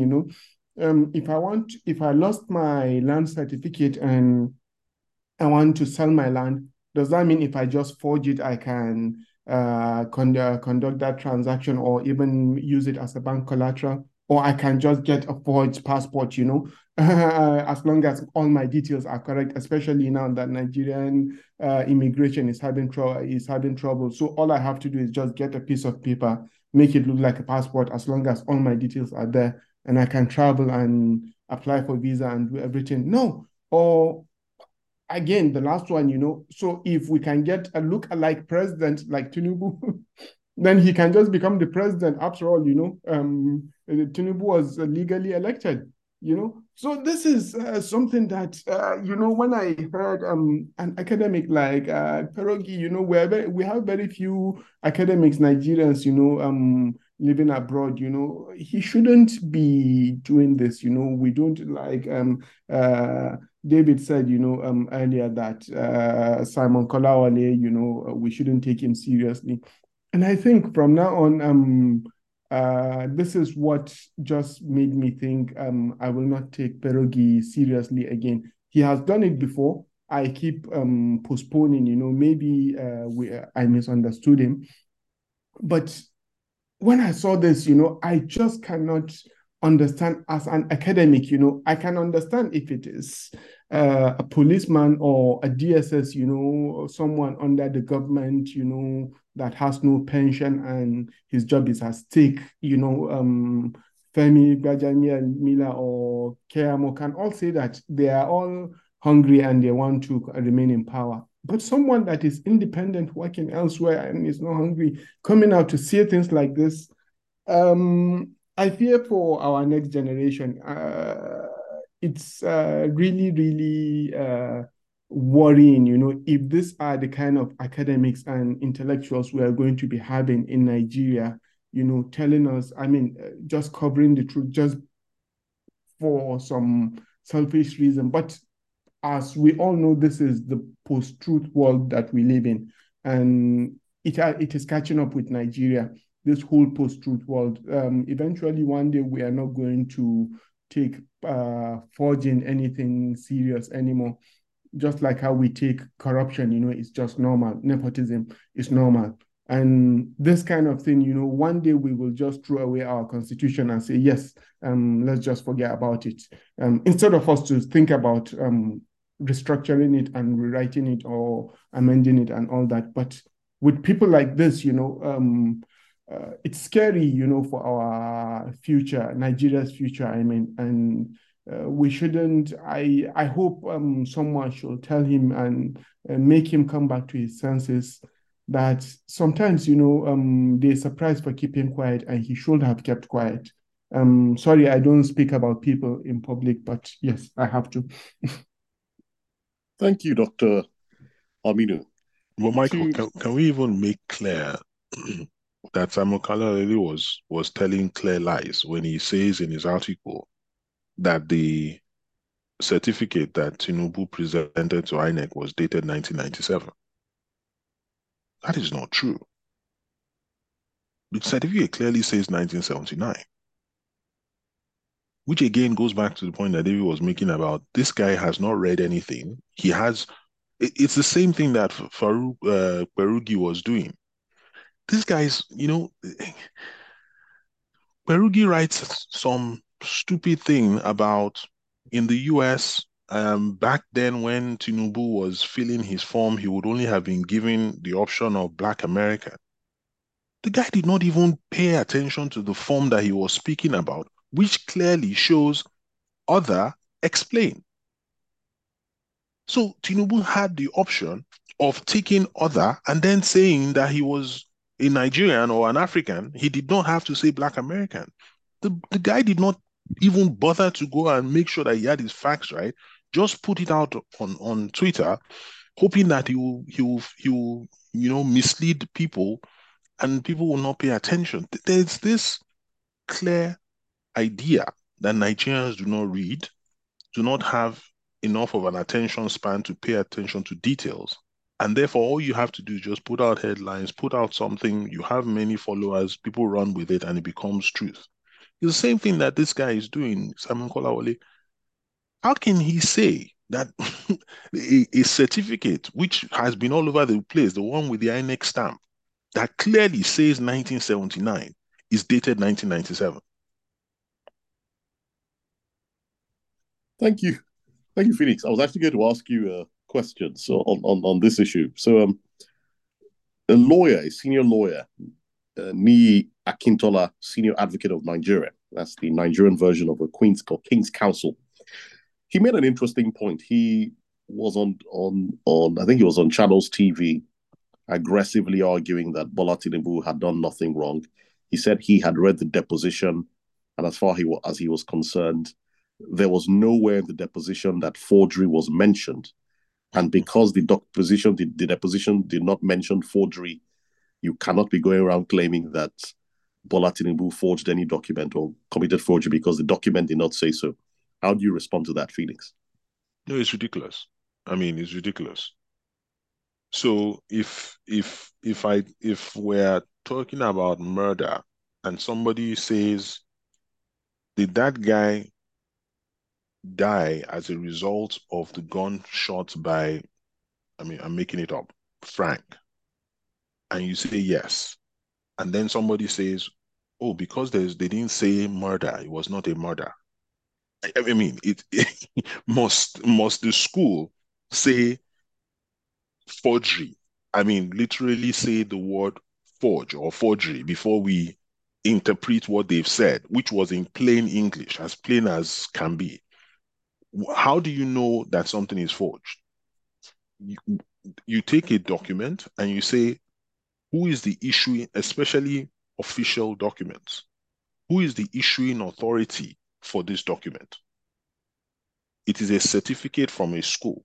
if I lost my land certificate and I want to sell my land, does that mean if I just forge it, I can conduct that transaction or even use it as a bank collateral? Or I can just get a forged passport, as long as all my details are correct, especially now that Nigerian immigration is having trouble. So all I have to do is just get a piece of paper, make it look like a passport, as long as all my details are there, and I can travel and apply for visa and do everything. No. Or again, the last one, so if we can get a look-alike president like Tinubu, then he can just become the president. After all, Tinubu was legally elected, So this is something that, when I heard an academic like Perogi, we have very few academics, Nigerians, living abroad, he shouldn't be doing this, we don't like, David said, earlier that Simon Kolawole, we shouldn't take him seriously. And I think from now on, this is what just made me think I will not take Perogi seriously again. He has done it before. I keep postponing, maybe I misunderstood him. But when I saw this, I just cannot understand as an academic, I can understand if it is a policeman or a DSS, or someone under the government, that has no pension and his job is at stake, Femi Gbajabiamila or Keyamo can all say that they are all hungry and they want to remain in power. But someone that is independent, working elsewhere and is not hungry, coming out to say things like this, I fear for our next generation. It's really, really worrying, if these are the kind of academics and intellectuals we are going to be having in Nigeria, telling us, just covering the truth just for some selfish reason. But as we all know, this is the post-truth world that we live in, and it is catching up with Nigeria, this whole post-truth world. Eventually, one day, we are not going to take forging anything serious anymore. Just like how we take corruption, it's just normal. Nepotism is normal. And this kind of thing, one day we will just throw away our constitution and say, yes, let's just forget about it. Instead of us to think about restructuring it and rewriting it or amending it and all that. But with people like this, it's scary, for our future, Nigeria's future, I mean, and we shouldn't, I hope someone should tell him and make him come back to his senses that sometimes, there's a price for keeping quiet and he should have kept quiet. Sorry, I don't speak about people in public, but yes, I have to. Thank you, Dr. Aminu. Well, Michael, can we even make clear that Simon Kalalele was telling clear lies when he says in his article that the certificate that Tinubu presented to INEC was dated 1997? That is not true. The certificate clearly says 1979, which again goes back to the point that David was making about this guy has not read anything. It's the same thing that Farouk Perugi was doing. This guy's, Perugi writes some stupid thing about in the US, back then when Tinubu was filling his form, he would only have been given the option of Black American. The guy did not even pay attention to the form that he was speaking about, which clearly shows other explain. So Tinubu had the option of taking other and then saying that he was a Nigerian or an African. He did not have to say Black American. The guy did not even bother to go and make sure that he had his facts right. Just put it out on Twitter, hoping that he will mislead people and people will not pay attention. There's this clear idea that Nigerians do not read, do not have enough of an attention span to pay attention to details. And therefore, all you have to do is just put out headlines, put out something, you have many followers, people run with it, and it becomes truth. It's the same thing that this guy is doing, Simon Kolawole. How can he say that a certificate, which has been all over the place, the one with the INEC stamp, that clearly says 1979, is dated 1997? Thank you. Thank you, Felix. I was actually going to ask you a question on this issue. So, a senior lawyer, Niyi Akintola, Senior Advocate of Nigeria, that's the Nigerian version of a King's Counsel. He made an interesting point. He was on I think he was on Channels TV, aggressively arguing that Bola Tinubu had done nothing wrong. He said he had read the deposition, and as far as he was concerned, there was nowhere in the deposition that forgery was mentioned. And because the deposition did not mention forgery, you cannot be going around claiming that Bola Tinubu forged any document or committed forgery because the document did not say so. How do you respond to that, Felix? No, it's ridiculous. I mean, it's ridiculous. So if we're talking about murder and somebody says, did that guy die as a result of the gunshot by, I mean, I'm making it up, Frank, and you say yes, and then somebody says, oh, because they didn't say murder, it was not a murder. I mean, it must the school say forgery? I mean, literally say the word forge or forgery before we interpret what they've said, which was in plain English, as plain as can be. How do you know that something is forged? You take a document and you say, who is the issuing, especially official documents, who is the issuing authority for this document? It is a certificate from a school.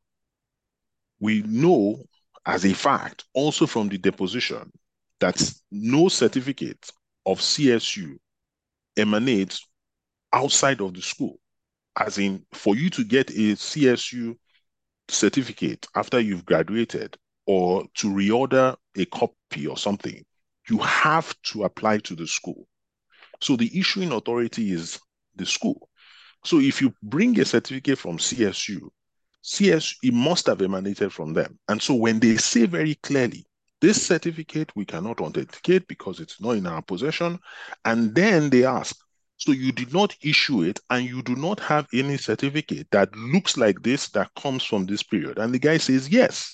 We know as a fact, also from the deposition, that no certificate of CSU emanates outside of the school. As in, for you to get a CSU certificate after you've graduated or to reorder a copy or something, you have to apply to the school. So the issuing authority is the school. So if you bring a certificate from CSU, it must have emanated from them. And so when they say very clearly this certificate we cannot authenticate because it's not in our possession. And then they ask, so you did not issue it and you do not have any certificate that looks like this that comes from this period? And the guy says, yes.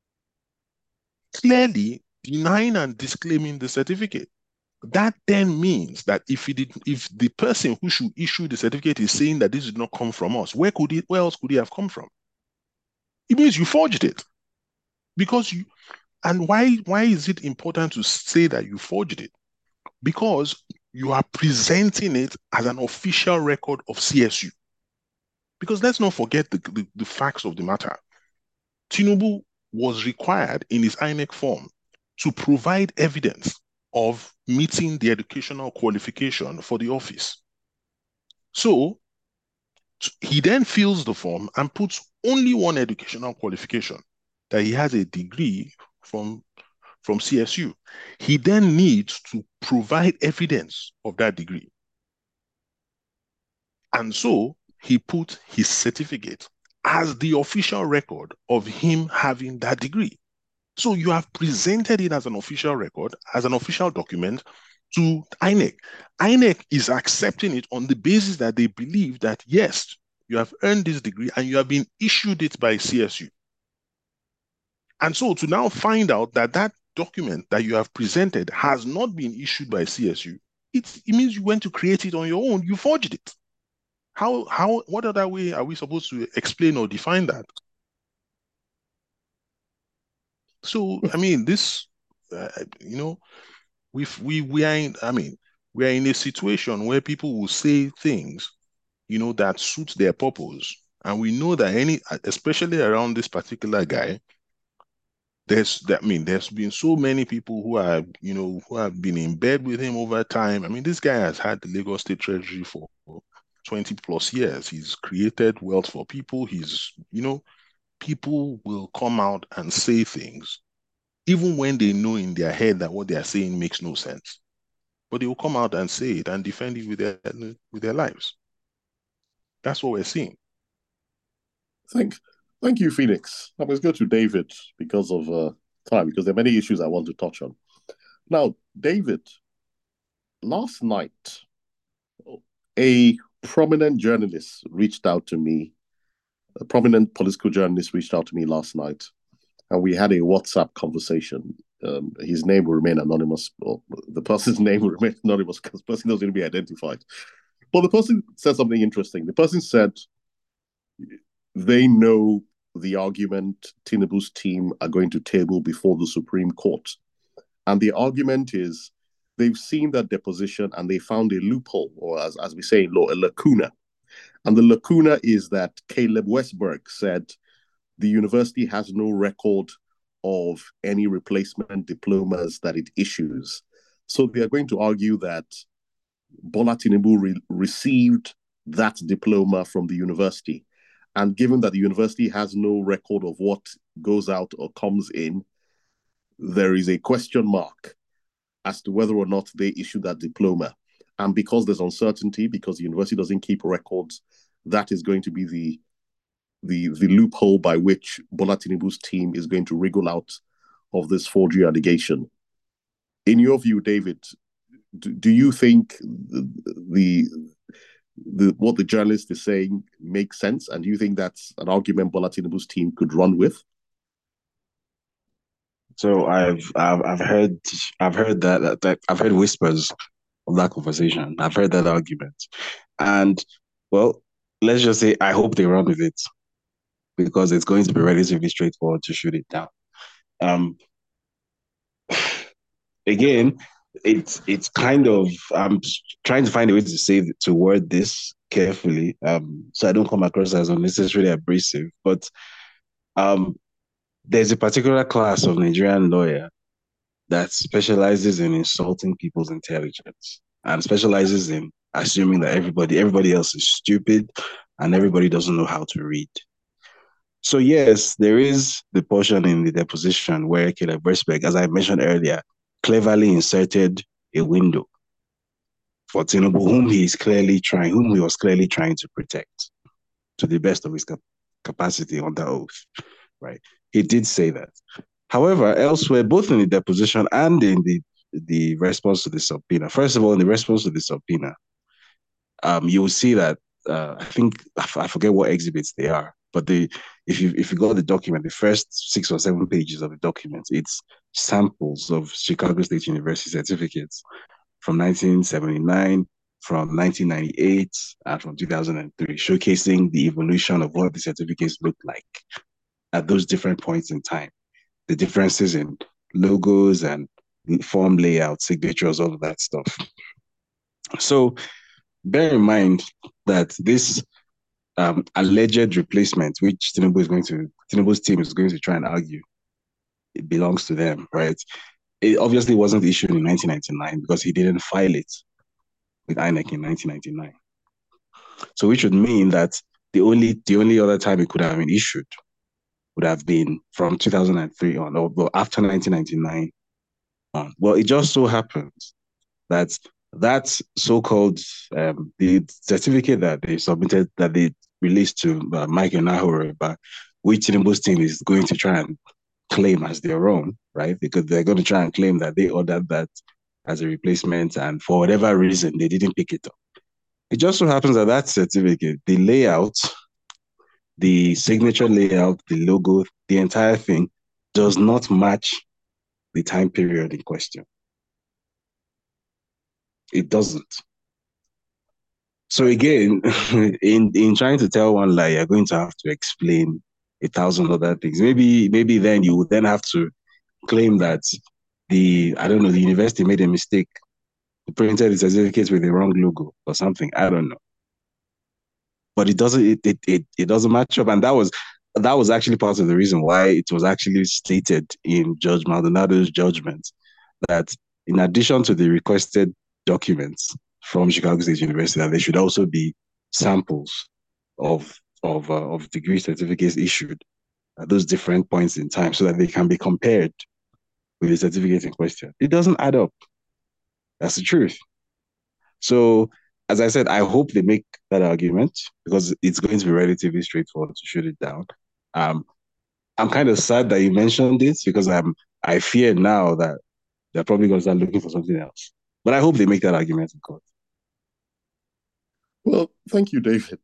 Clearly denying and disclaiming the certificate. That then means that if the person who should issue the certificate is saying that this did not come from us, where else could it have come from? It means you forged it. Because and why is it important to say that you forged it? Because you are presenting it as an official record of CSU. Because let's not forget the facts of the matter. Tinubu was required in his INEC form to provide evidence of meeting the educational qualification for the office. So he then fills the form and puts only one educational qualification, that he has a degree from CSU. He then needs to provide evidence of that degree. And so he put his certificate as the official record of him having that degree. So you have presented it as an official record, as an official document to INEC. INEC is accepting it on the basis that they believe that, yes, you have earned this degree and you have been issued it by CSU. And so to now find out that that document that you have presented has not been issued by CSU, it means you went to create it on your own. You forged it. What other way are we supposed to explain or define that? So, I mean, this, we are in a situation where people will say things, that suit their purpose. And we know that especially around this particular guy, there's been so many people who have been in bed with him over time. I mean, this guy has had the Lagos State Treasury for 20 plus years. He's created wealth for people. People will come out and say things, even when they know in their head that what they are saying makes no sense. But they will come out and say it and defend it with their lives. That's what we're seeing. Thank you, Phoenix. Let's go to David because of time, because there are many issues I want to touch on. Now, David, last night, a prominent journalist reached out to me. A prominent political journalist reached out to me last night, and we had a WhatsApp conversation. His name will remain anonymous, or the person's name will remain anonymous because the person doesn't be identified. But the person said something interesting. The person said they know the argument Tinubu's team are going to table before the Supreme Court. And the argument is they've seen that deposition and they found a loophole, or as we say in law, a lacuna. And the lacuna is that Caleb Westberg said the university has no record of any replacement diplomas that it issues. So they are going to argue that Bola Tinubu received that diploma from the university. And given that the university has no record of what goes out or comes in, there is a question mark as to whether or not they issue that diploma. And because there's uncertainty, because the university doesn't keep records, that is going to be the loophole by which Bola Tinubu's team is going to wriggle out of this forgery allegation. In your view, David, do you think what the journalist is saying makes sense, and do you think that's an argument Bola Tinubu's team could run with? So I've heard that I've heard whispers of that conversation. I've heard that argument, and well, let's just say I hope they run with it because it's going to be relatively straightforward to shoot it down. Again, it's kind of I'm trying to find a way to word this carefully, so I don't come across as unnecessarily abrasive. But there's a particular class of Nigerian lawyer that specializes in insulting people's intelligence and specializes in assuming that everybody else is stupid and everybody doesn't know how to read. So yes, there is the portion in the deposition where Caleb Westberg, as I mentioned earlier, cleverly inserted a window for Tinubu, whom he was clearly trying to protect to the best of his capacity under oath, right? He did say that. However, elsewhere, both in the deposition and in the response to the subpoena, first of all, in the response to the subpoena, you will see that I think I forget what exhibits they are, but if you go to the document, the first 6 or 7 pages of the document, it's samples of Chicago State University certificates from 1979, from 1998, and from 2003, showcasing the evolution of what the certificates look like at those different points in time, the differences in logos and form layout, signatures, all of that stuff. So bear in mind that this alleged replacement, which Tinubu's team is going to try and argue, it belongs to them, right? It obviously wasn't issued in 1999 because he didn't file it with INEC in 1999. So which would mean that the only other time it could have been issued would have been from 2003 on, or after 1999 on. Well, it just so happens that so-called the certificate that they submitted, that they released to Mike Onahoro, which Tinubu's team is going to try and claim as their own, right? Because they're going to try and claim that they ordered that as a replacement, and for whatever reason, they didn't pick it up. It just so happens that certificate, the layout, the signature layout, the logo, the entire thing does not match the time period in question. It doesn't. So again, in trying to tell one lie, you're going to have to explain 1,000 other things. Maybe then you would then have to claim that the university made a mistake, printed the certificate with the wrong logo or something. I don't know. But it doesn't match up. And that was actually part of the reason why it was actually stated in Judge Maldonado's judgment that in addition to the requested documents from Chicago State University, that there should also be samples of degree certificates issued at those different points in time so that they can be compared with the certificate in question. It doesn't add up. That's the truth. So, as I said, I hope they make that argument because it's going to be relatively straightforward to shoot it down. I'm kind of sad that you mentioned this because I fear now that they're probably going to start looking for something else. But I hope they make that argument in court. Well, thank you, David.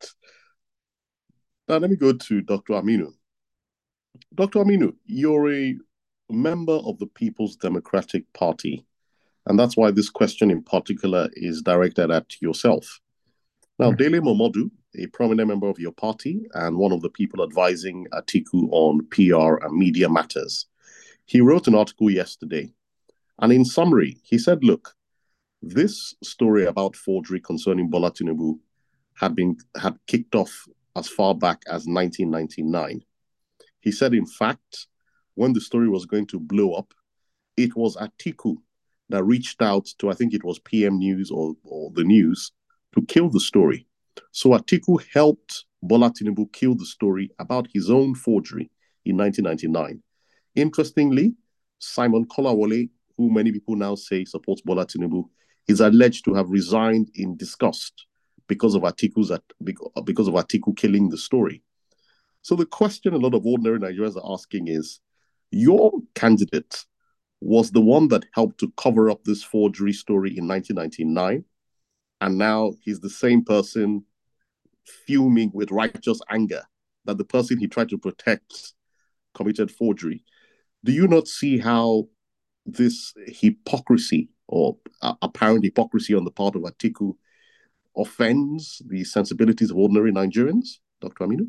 Now, let me go to Dr. Aminu. Dr. Aminu, you're a member of the People's Democratic Party, and that's why this question in particular is directed at yourself. Now, Dele Momodu, a prominent member of your party and one of the people advising Atiku on PR and media matters, he wrote an article yesterday. And in summary, he said, look, this story about forgery concerning Bola Tinubu had kicked off as far back as 1999. He said, in fact, when the story was going to blow up, it was Atiku that reached out to, I think it was PM News or the news, to kill the story. So Atiku helped Bola Tinubu kill the story about his own forgery in 1999. Interestingly, Simon Kolawole, who many people now say supports Bola Tinubu, is alleged to have resigned in disgust because of Atiku killing the story. So the question a lot of ordinary Nigerians are asking is, your candidate was the one that helped to cover up this forgery story in 1999, and now he's the same person fuming with righteous anger that the person he tried to protect committed forgery. Do you not see how this hypocrisy or apparent hypocrisy on the part of Atiku offends the sensibilities of ordinary Nigerians, Dr. Aminu?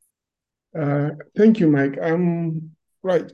Thank you, Mike. Right.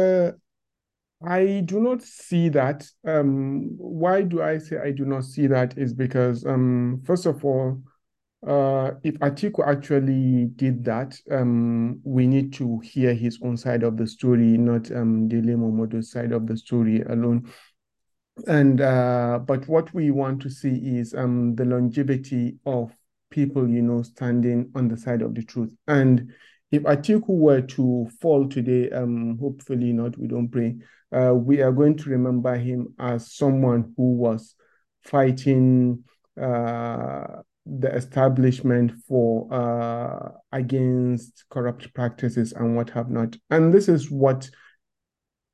I do not see that. Why do I say I do not see that? Is because, first of all, if Atiku actually did that, we need to hear his own side of the story, not Dele Momodu's side of the story alone. And but what we want to see is the longevity of people, standing on the side of the truth. And if Atiku were to fall today, hopefully not, we don't pray, we are going to remember him as someone who was fighting the establishment for against corrupt practices and what have not. And this is what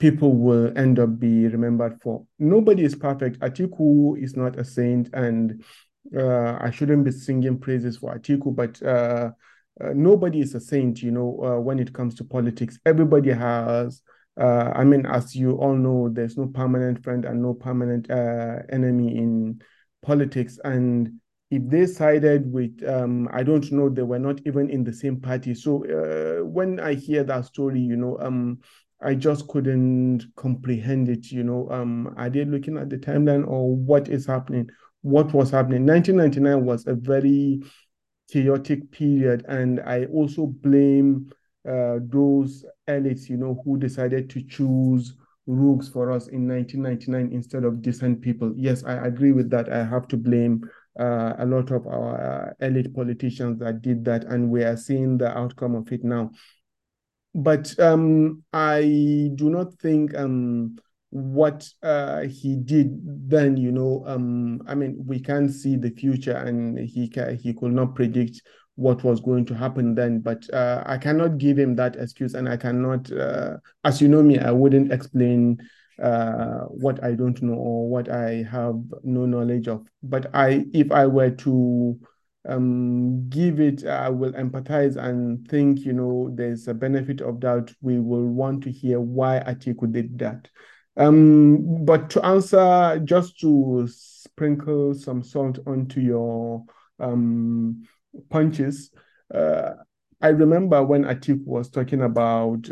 people will end up be remembered for. Nobody is perfect. Atiku is not a saint, and I shouldn't be singing praises for Atiku, but nobody is a saint, when it comes to politics. Everybody has, I mean, as you all know, there's no permanent friend and no permanent enemy in politics. And if they sided with, I don't know, they were not even in the same party. So when I hear that story, I just couldn't comprehend it. Are they looking at the timeline, or what is happening? What was happening? 1999 was a very chaotic period, and I also blame those elites, who decided to choose rogues for us in 1999 instead of decent people. Yes, I agree with that. I have to blame a lot of our elite politicians that did that, and we are seeing the outcome of it now. But I do not think what he did then, I mean, we can't see the future, and he could not predict what was going to happen then. But I cannot give him that excuse, and I cannot, as you know me, I wouldn't explain what I don't know or what I have no knowledge of. But if I were to give it, I will empathize and think, there's a benefit of doubt. We will want to hear why Atiku did that. But to answer, just to sprinkle some salt onto your punches, I remember when Atiku was talking about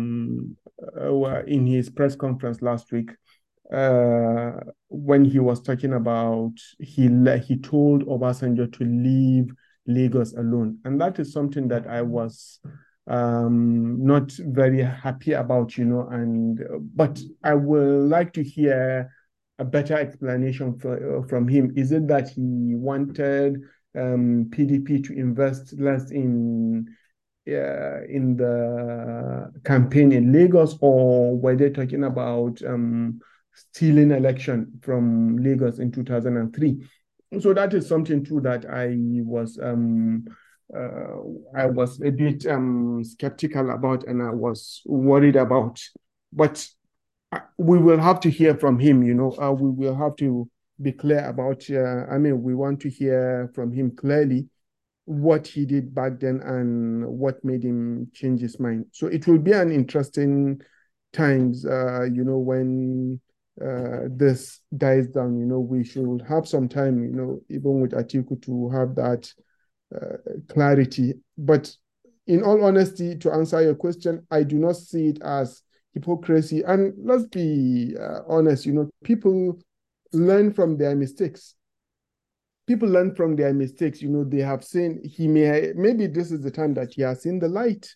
in his press conference last week, when he was talking about he told Obasanjo to leave Lagos alone, and that is something that I was not very happy about, and but I would like to hear a better explanation from him. Is it that he wanted PDP to invest less in the campaign in Lagos, or were they talking about stealing election from Lagos in 2003? So that is something too that I was a bit skeptical about, and I was worried about. But we will have to hear from him. We will have to be clear about. I mean, we want to hear from him clearly what he did back then and what made him change his mind. So it will be an interesting times, when this dies down. We should have some time, even with Atiku, to have that clarity. But in all honesty, to answer your question, I do not see it as hypocrisy. And let's be honest, people learn from their mistakes. People learn from their mistakes. They have seen, maybe this is the time that he has seen the light.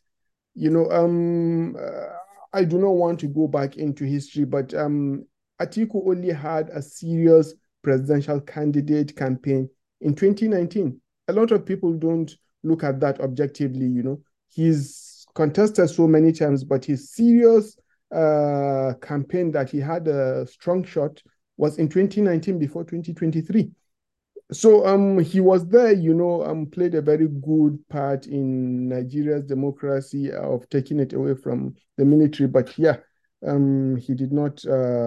I do not want to go back into history, but Atiku only had a serious presidential candidate campaign in 2019. A lot of people don't look at that objectively. He's contested so many times, but his serious campaign that he had a strong shot was in 2019 before 2023. So he was there, played a very good part in Nigeria's democracy of taking it away from the military. But yeah, he did not.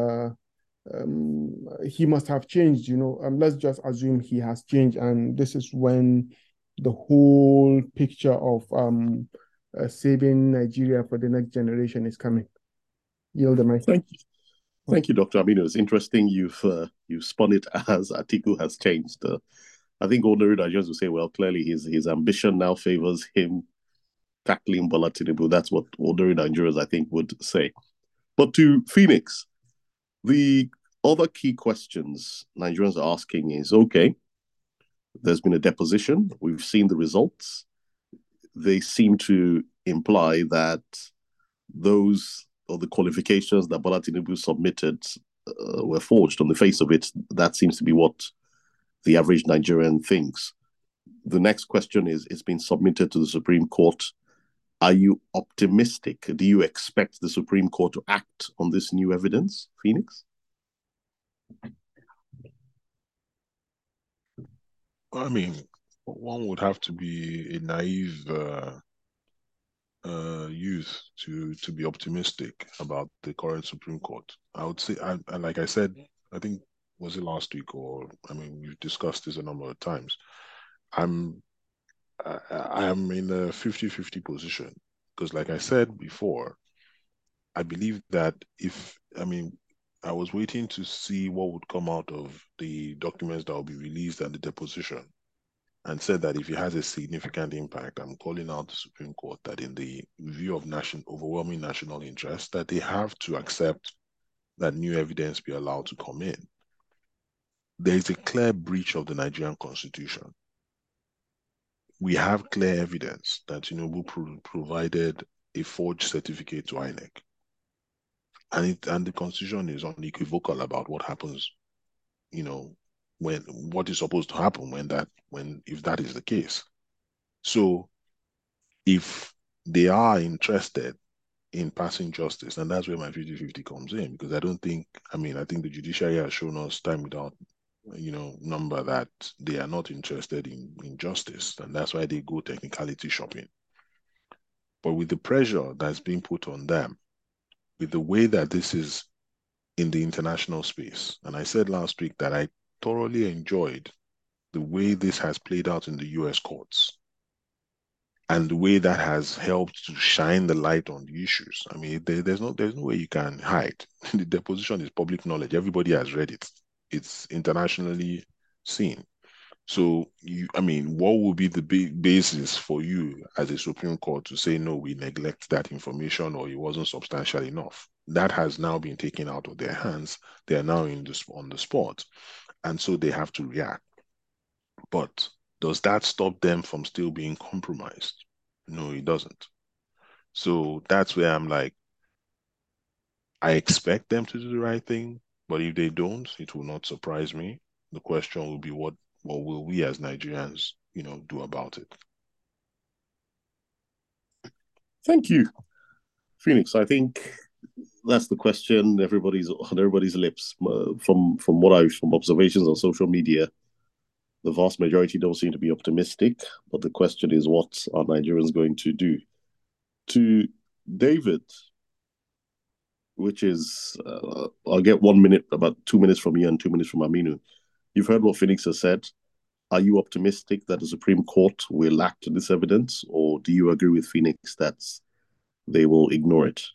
He must have changed. Let's just assume he has changed, and this is when the whole picture of saving Nigeria for the next generation is coming. Yield the mic. Thank you, Dr. Aminu. It's interesting you've spun it as Atiku has changed. I think ordinary Nigerians will say, well, clearly his ambition now favors him tackling Bola Tinubu. That's what ordinary Nigerians, I think, would say. But to Phoenix, the other key questions Nigerians are asking is, okay, there's been a deposition. We've seen the results. They seem to imply that those or the qualifications that Bola Tinubu submitted were forged on the face of it. That seems to be what the average Nigerian thinks. The next question is, it's been submitted to the Supreme Court. Are you optimistic? Do you expect the Supreme Court to act on this new evidence, Phoenix? I mean, one would have to be a naive youth to be optimistic about the current Supreme Court. I would say, and like I said, I think was it last week, or I mean, we've discussed this a number of times. I am in a 50-50 position because, like I said before, I believe that I was waiting to see what would come out of the documents that will be released and the deposition, and said that if it has a significant impact, I'm calling out the Supreme Court that in the view of overwhelming national interest, that they have to accept that new evidence be allowed to come in. There is a clear breach of the Nigerian Constitution. We have clear evidence that Tinubu provided a forged certificate to INEC. And the Constitution is unequivocal about what happens, what is supposed to happen if that is the case. So if they are interested in passing justice, and that's where my 50-50 comes in, because I think the judiciary has shown us time without number that they are not interested in justice, and that's why they go technicality shopping. But with the pressure that's being put on them, with the way that this is in the international space, and I said last week that I thoroughly enjoyed the way this has played out in the US courts and the way that has helped to shine the light on the issues. I mean, there's no way you can hide. The deposition is public knowledge. Everybody has read it. It's internationally seen. So, what will be the big basis for you as a Supreme Court to say, no, we neglect that information or it wasn't substantial enough? That has now been taken out of their hands. They are now on the spot. And so they have to react. But does that stop them from still being compromised? No, it doesn't. So that's where I'm like, I expect them to do the right thing, but if they don't, it will not surprise me. The question will be, what will we as Nigerians, do about it? Thank you, Phoenix. I think that's the question on everybody's lips. From observations on social media, the vast majority don't seem to be optimistic. But the question is, what are Nigerians going to do? To David, which is, I'll get 1 minute, about 2 minutes from you and 2 minutes from Aminu. You've heard what Phoenix has said. Are you optimistic that the Supreme Court will act on this evidence, or do you agree with Phoenix that they will ignore it?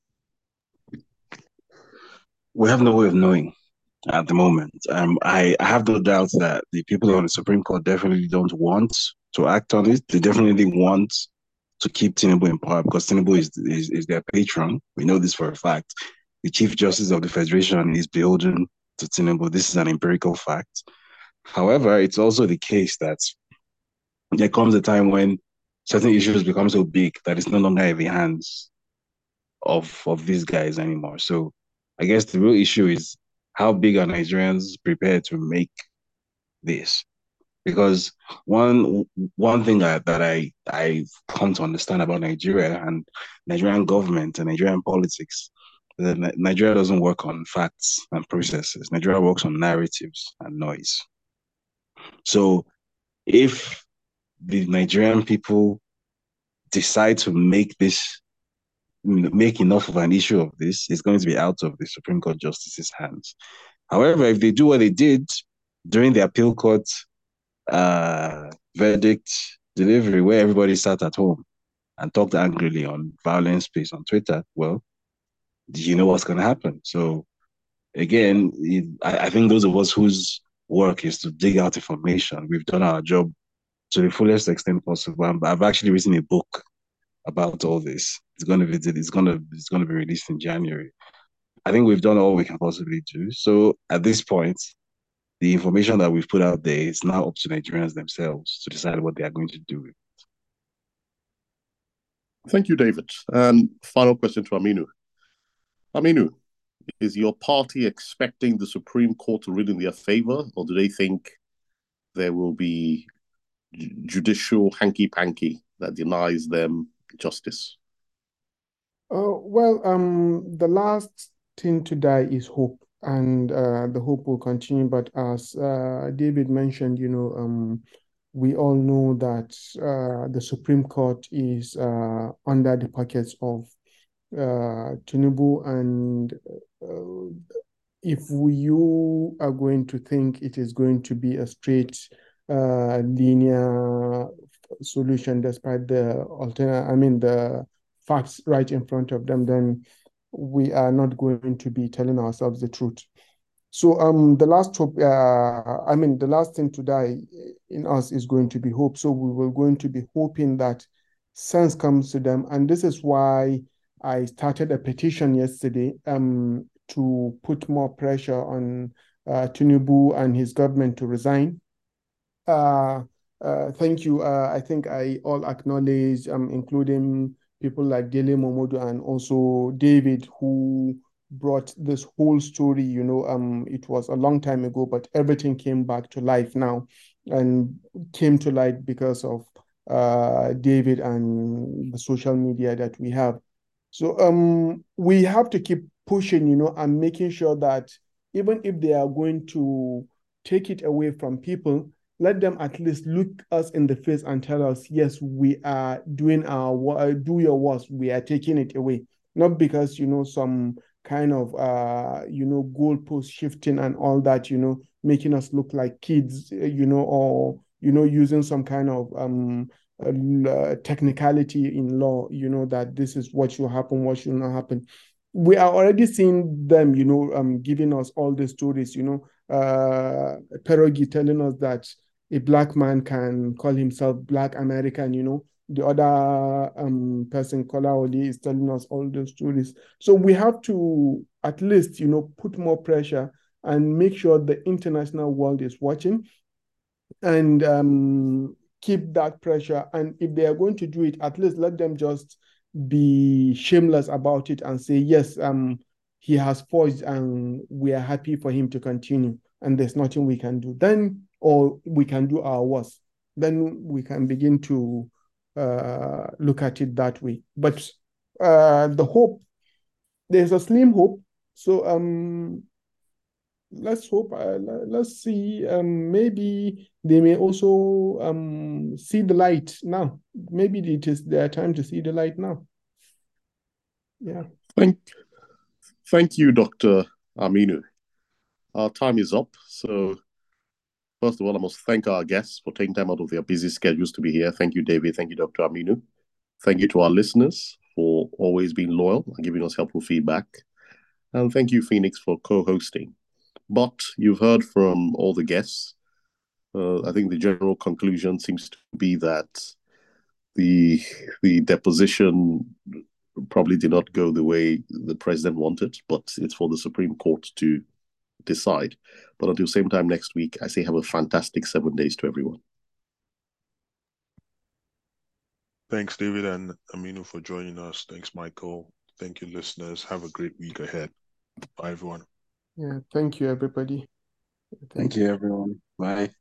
We have no way of knowing at the moment. I have no doubts that the people on the Supreme Court definitely don't want to act on it. They definitely want to keep Tinubu in power because Tinubu is their patron. We know this for a fact. The Chief Justice of the Federation is beholden to Tinubu. This is an empirical fact. However, it's also the case that there comes a time when certain issues become so big that it's no longer in the hands of these guys anymore. So I guess the real issue is how big are Nigerians prepared to make this? Because one thing that I've come to understand about Nigeria and Nigerian government and Nigerian politics, that Nigeria doesn't work on facts and processes. Nigeria works on narratives and noise. So if the Nigerian people decide to make enough of an issue of this, it's going to be out of the Supreme Court justice's hands. However, if they do what they did during the appeal court verdict delivery, where everybody sat at home and talked angrily on violence based on Twitter, well, you know what's going to happen. So again, I think those of us whose work is to dig out information, we've done our job to the fullest extent possible. I've actually written a book about all this. It's going to be released in January. I think we've done all we can possibly do. So at this point, the information that we've put out there is now up to Nigerians themselves to decide what they are going to do with it. Thank you, David. And final question to Aminu. Aminu, is your party expecting the Supreme Court to rule in their favor, or do they think there will be judicial hanky-panky that denies them justice? The last thing to die is hope, and the hope will continue. But as David mentioned, we all know that the Supreme Court is under the pockets of Tinubu, and if you are going to think it is going to be a straight linear solution despite the facts right in front of them, then we are not going to be telling ourselves the truth. So the last hope, the last thing to die in us is going to be hope. So we were going to be hoping that sense comes to them, and this is why I started a petition yesterday to put more pressure on Tinubu and his government to resign. Thank you. I think I all acknowledge, including people like Dele Momodu and also David, who brought this whole story. It was a long time ago, but everything came back to life now, and came to light because of David and the social media that we have. So we have to keep pushing, and making sure that even if they are going to take it away from people, let them at least look us in the face and tell us, yes, we are doing do your worst, we are taking it away. Not because, some kind of, goalpost shifting and all that, making us look like kids, or, using some kind of technicality in law, that this is what should happen, what should not happen. We are already seeing them, giving us all the stories, Perogi telling us that a Black man can call himself Black American, the other person, Kola Oli, is telling us all those stories. So we have to at least, put more pressure and make sure the international world is watching, and keep that pressure. And if they are going to do it, at least let them just be shameless about it and say, yes, he has forged and we are happy for him to continue. And there's nothing we can do. Then, or we can do our worst. Then we can begin to look at it that way. But the hope, there's a slim hope. So let's hope, let's see, maybe they may also see the light now. Maybe it is their time to see the light now. Yeah. Thank you, Dr. Aminu. Our time is up. So first of all, I must thank our guests for taking time out of their busy schedules to be here. Thank you, David. Thank you, Dr. Aminu. Thank you to our listeners for always being loyal and giving us helpful feedback. And thank you, Phoenix, for co-hosting. But you've heard from all the guests. I think the general conclusion seems to be that the deposition probably did not go the way the president wanted, but it's for the Supreme Court to decide. But until same time next week, I say have a fantastic 7 days to everyone. Thanks, David and Aminu, for joining us. Thanks, Michael. Thank you, listeners. Have a great week ahead. Bye, everyone. Yeah, thank you, everybody. Thank you, everyone. Bye.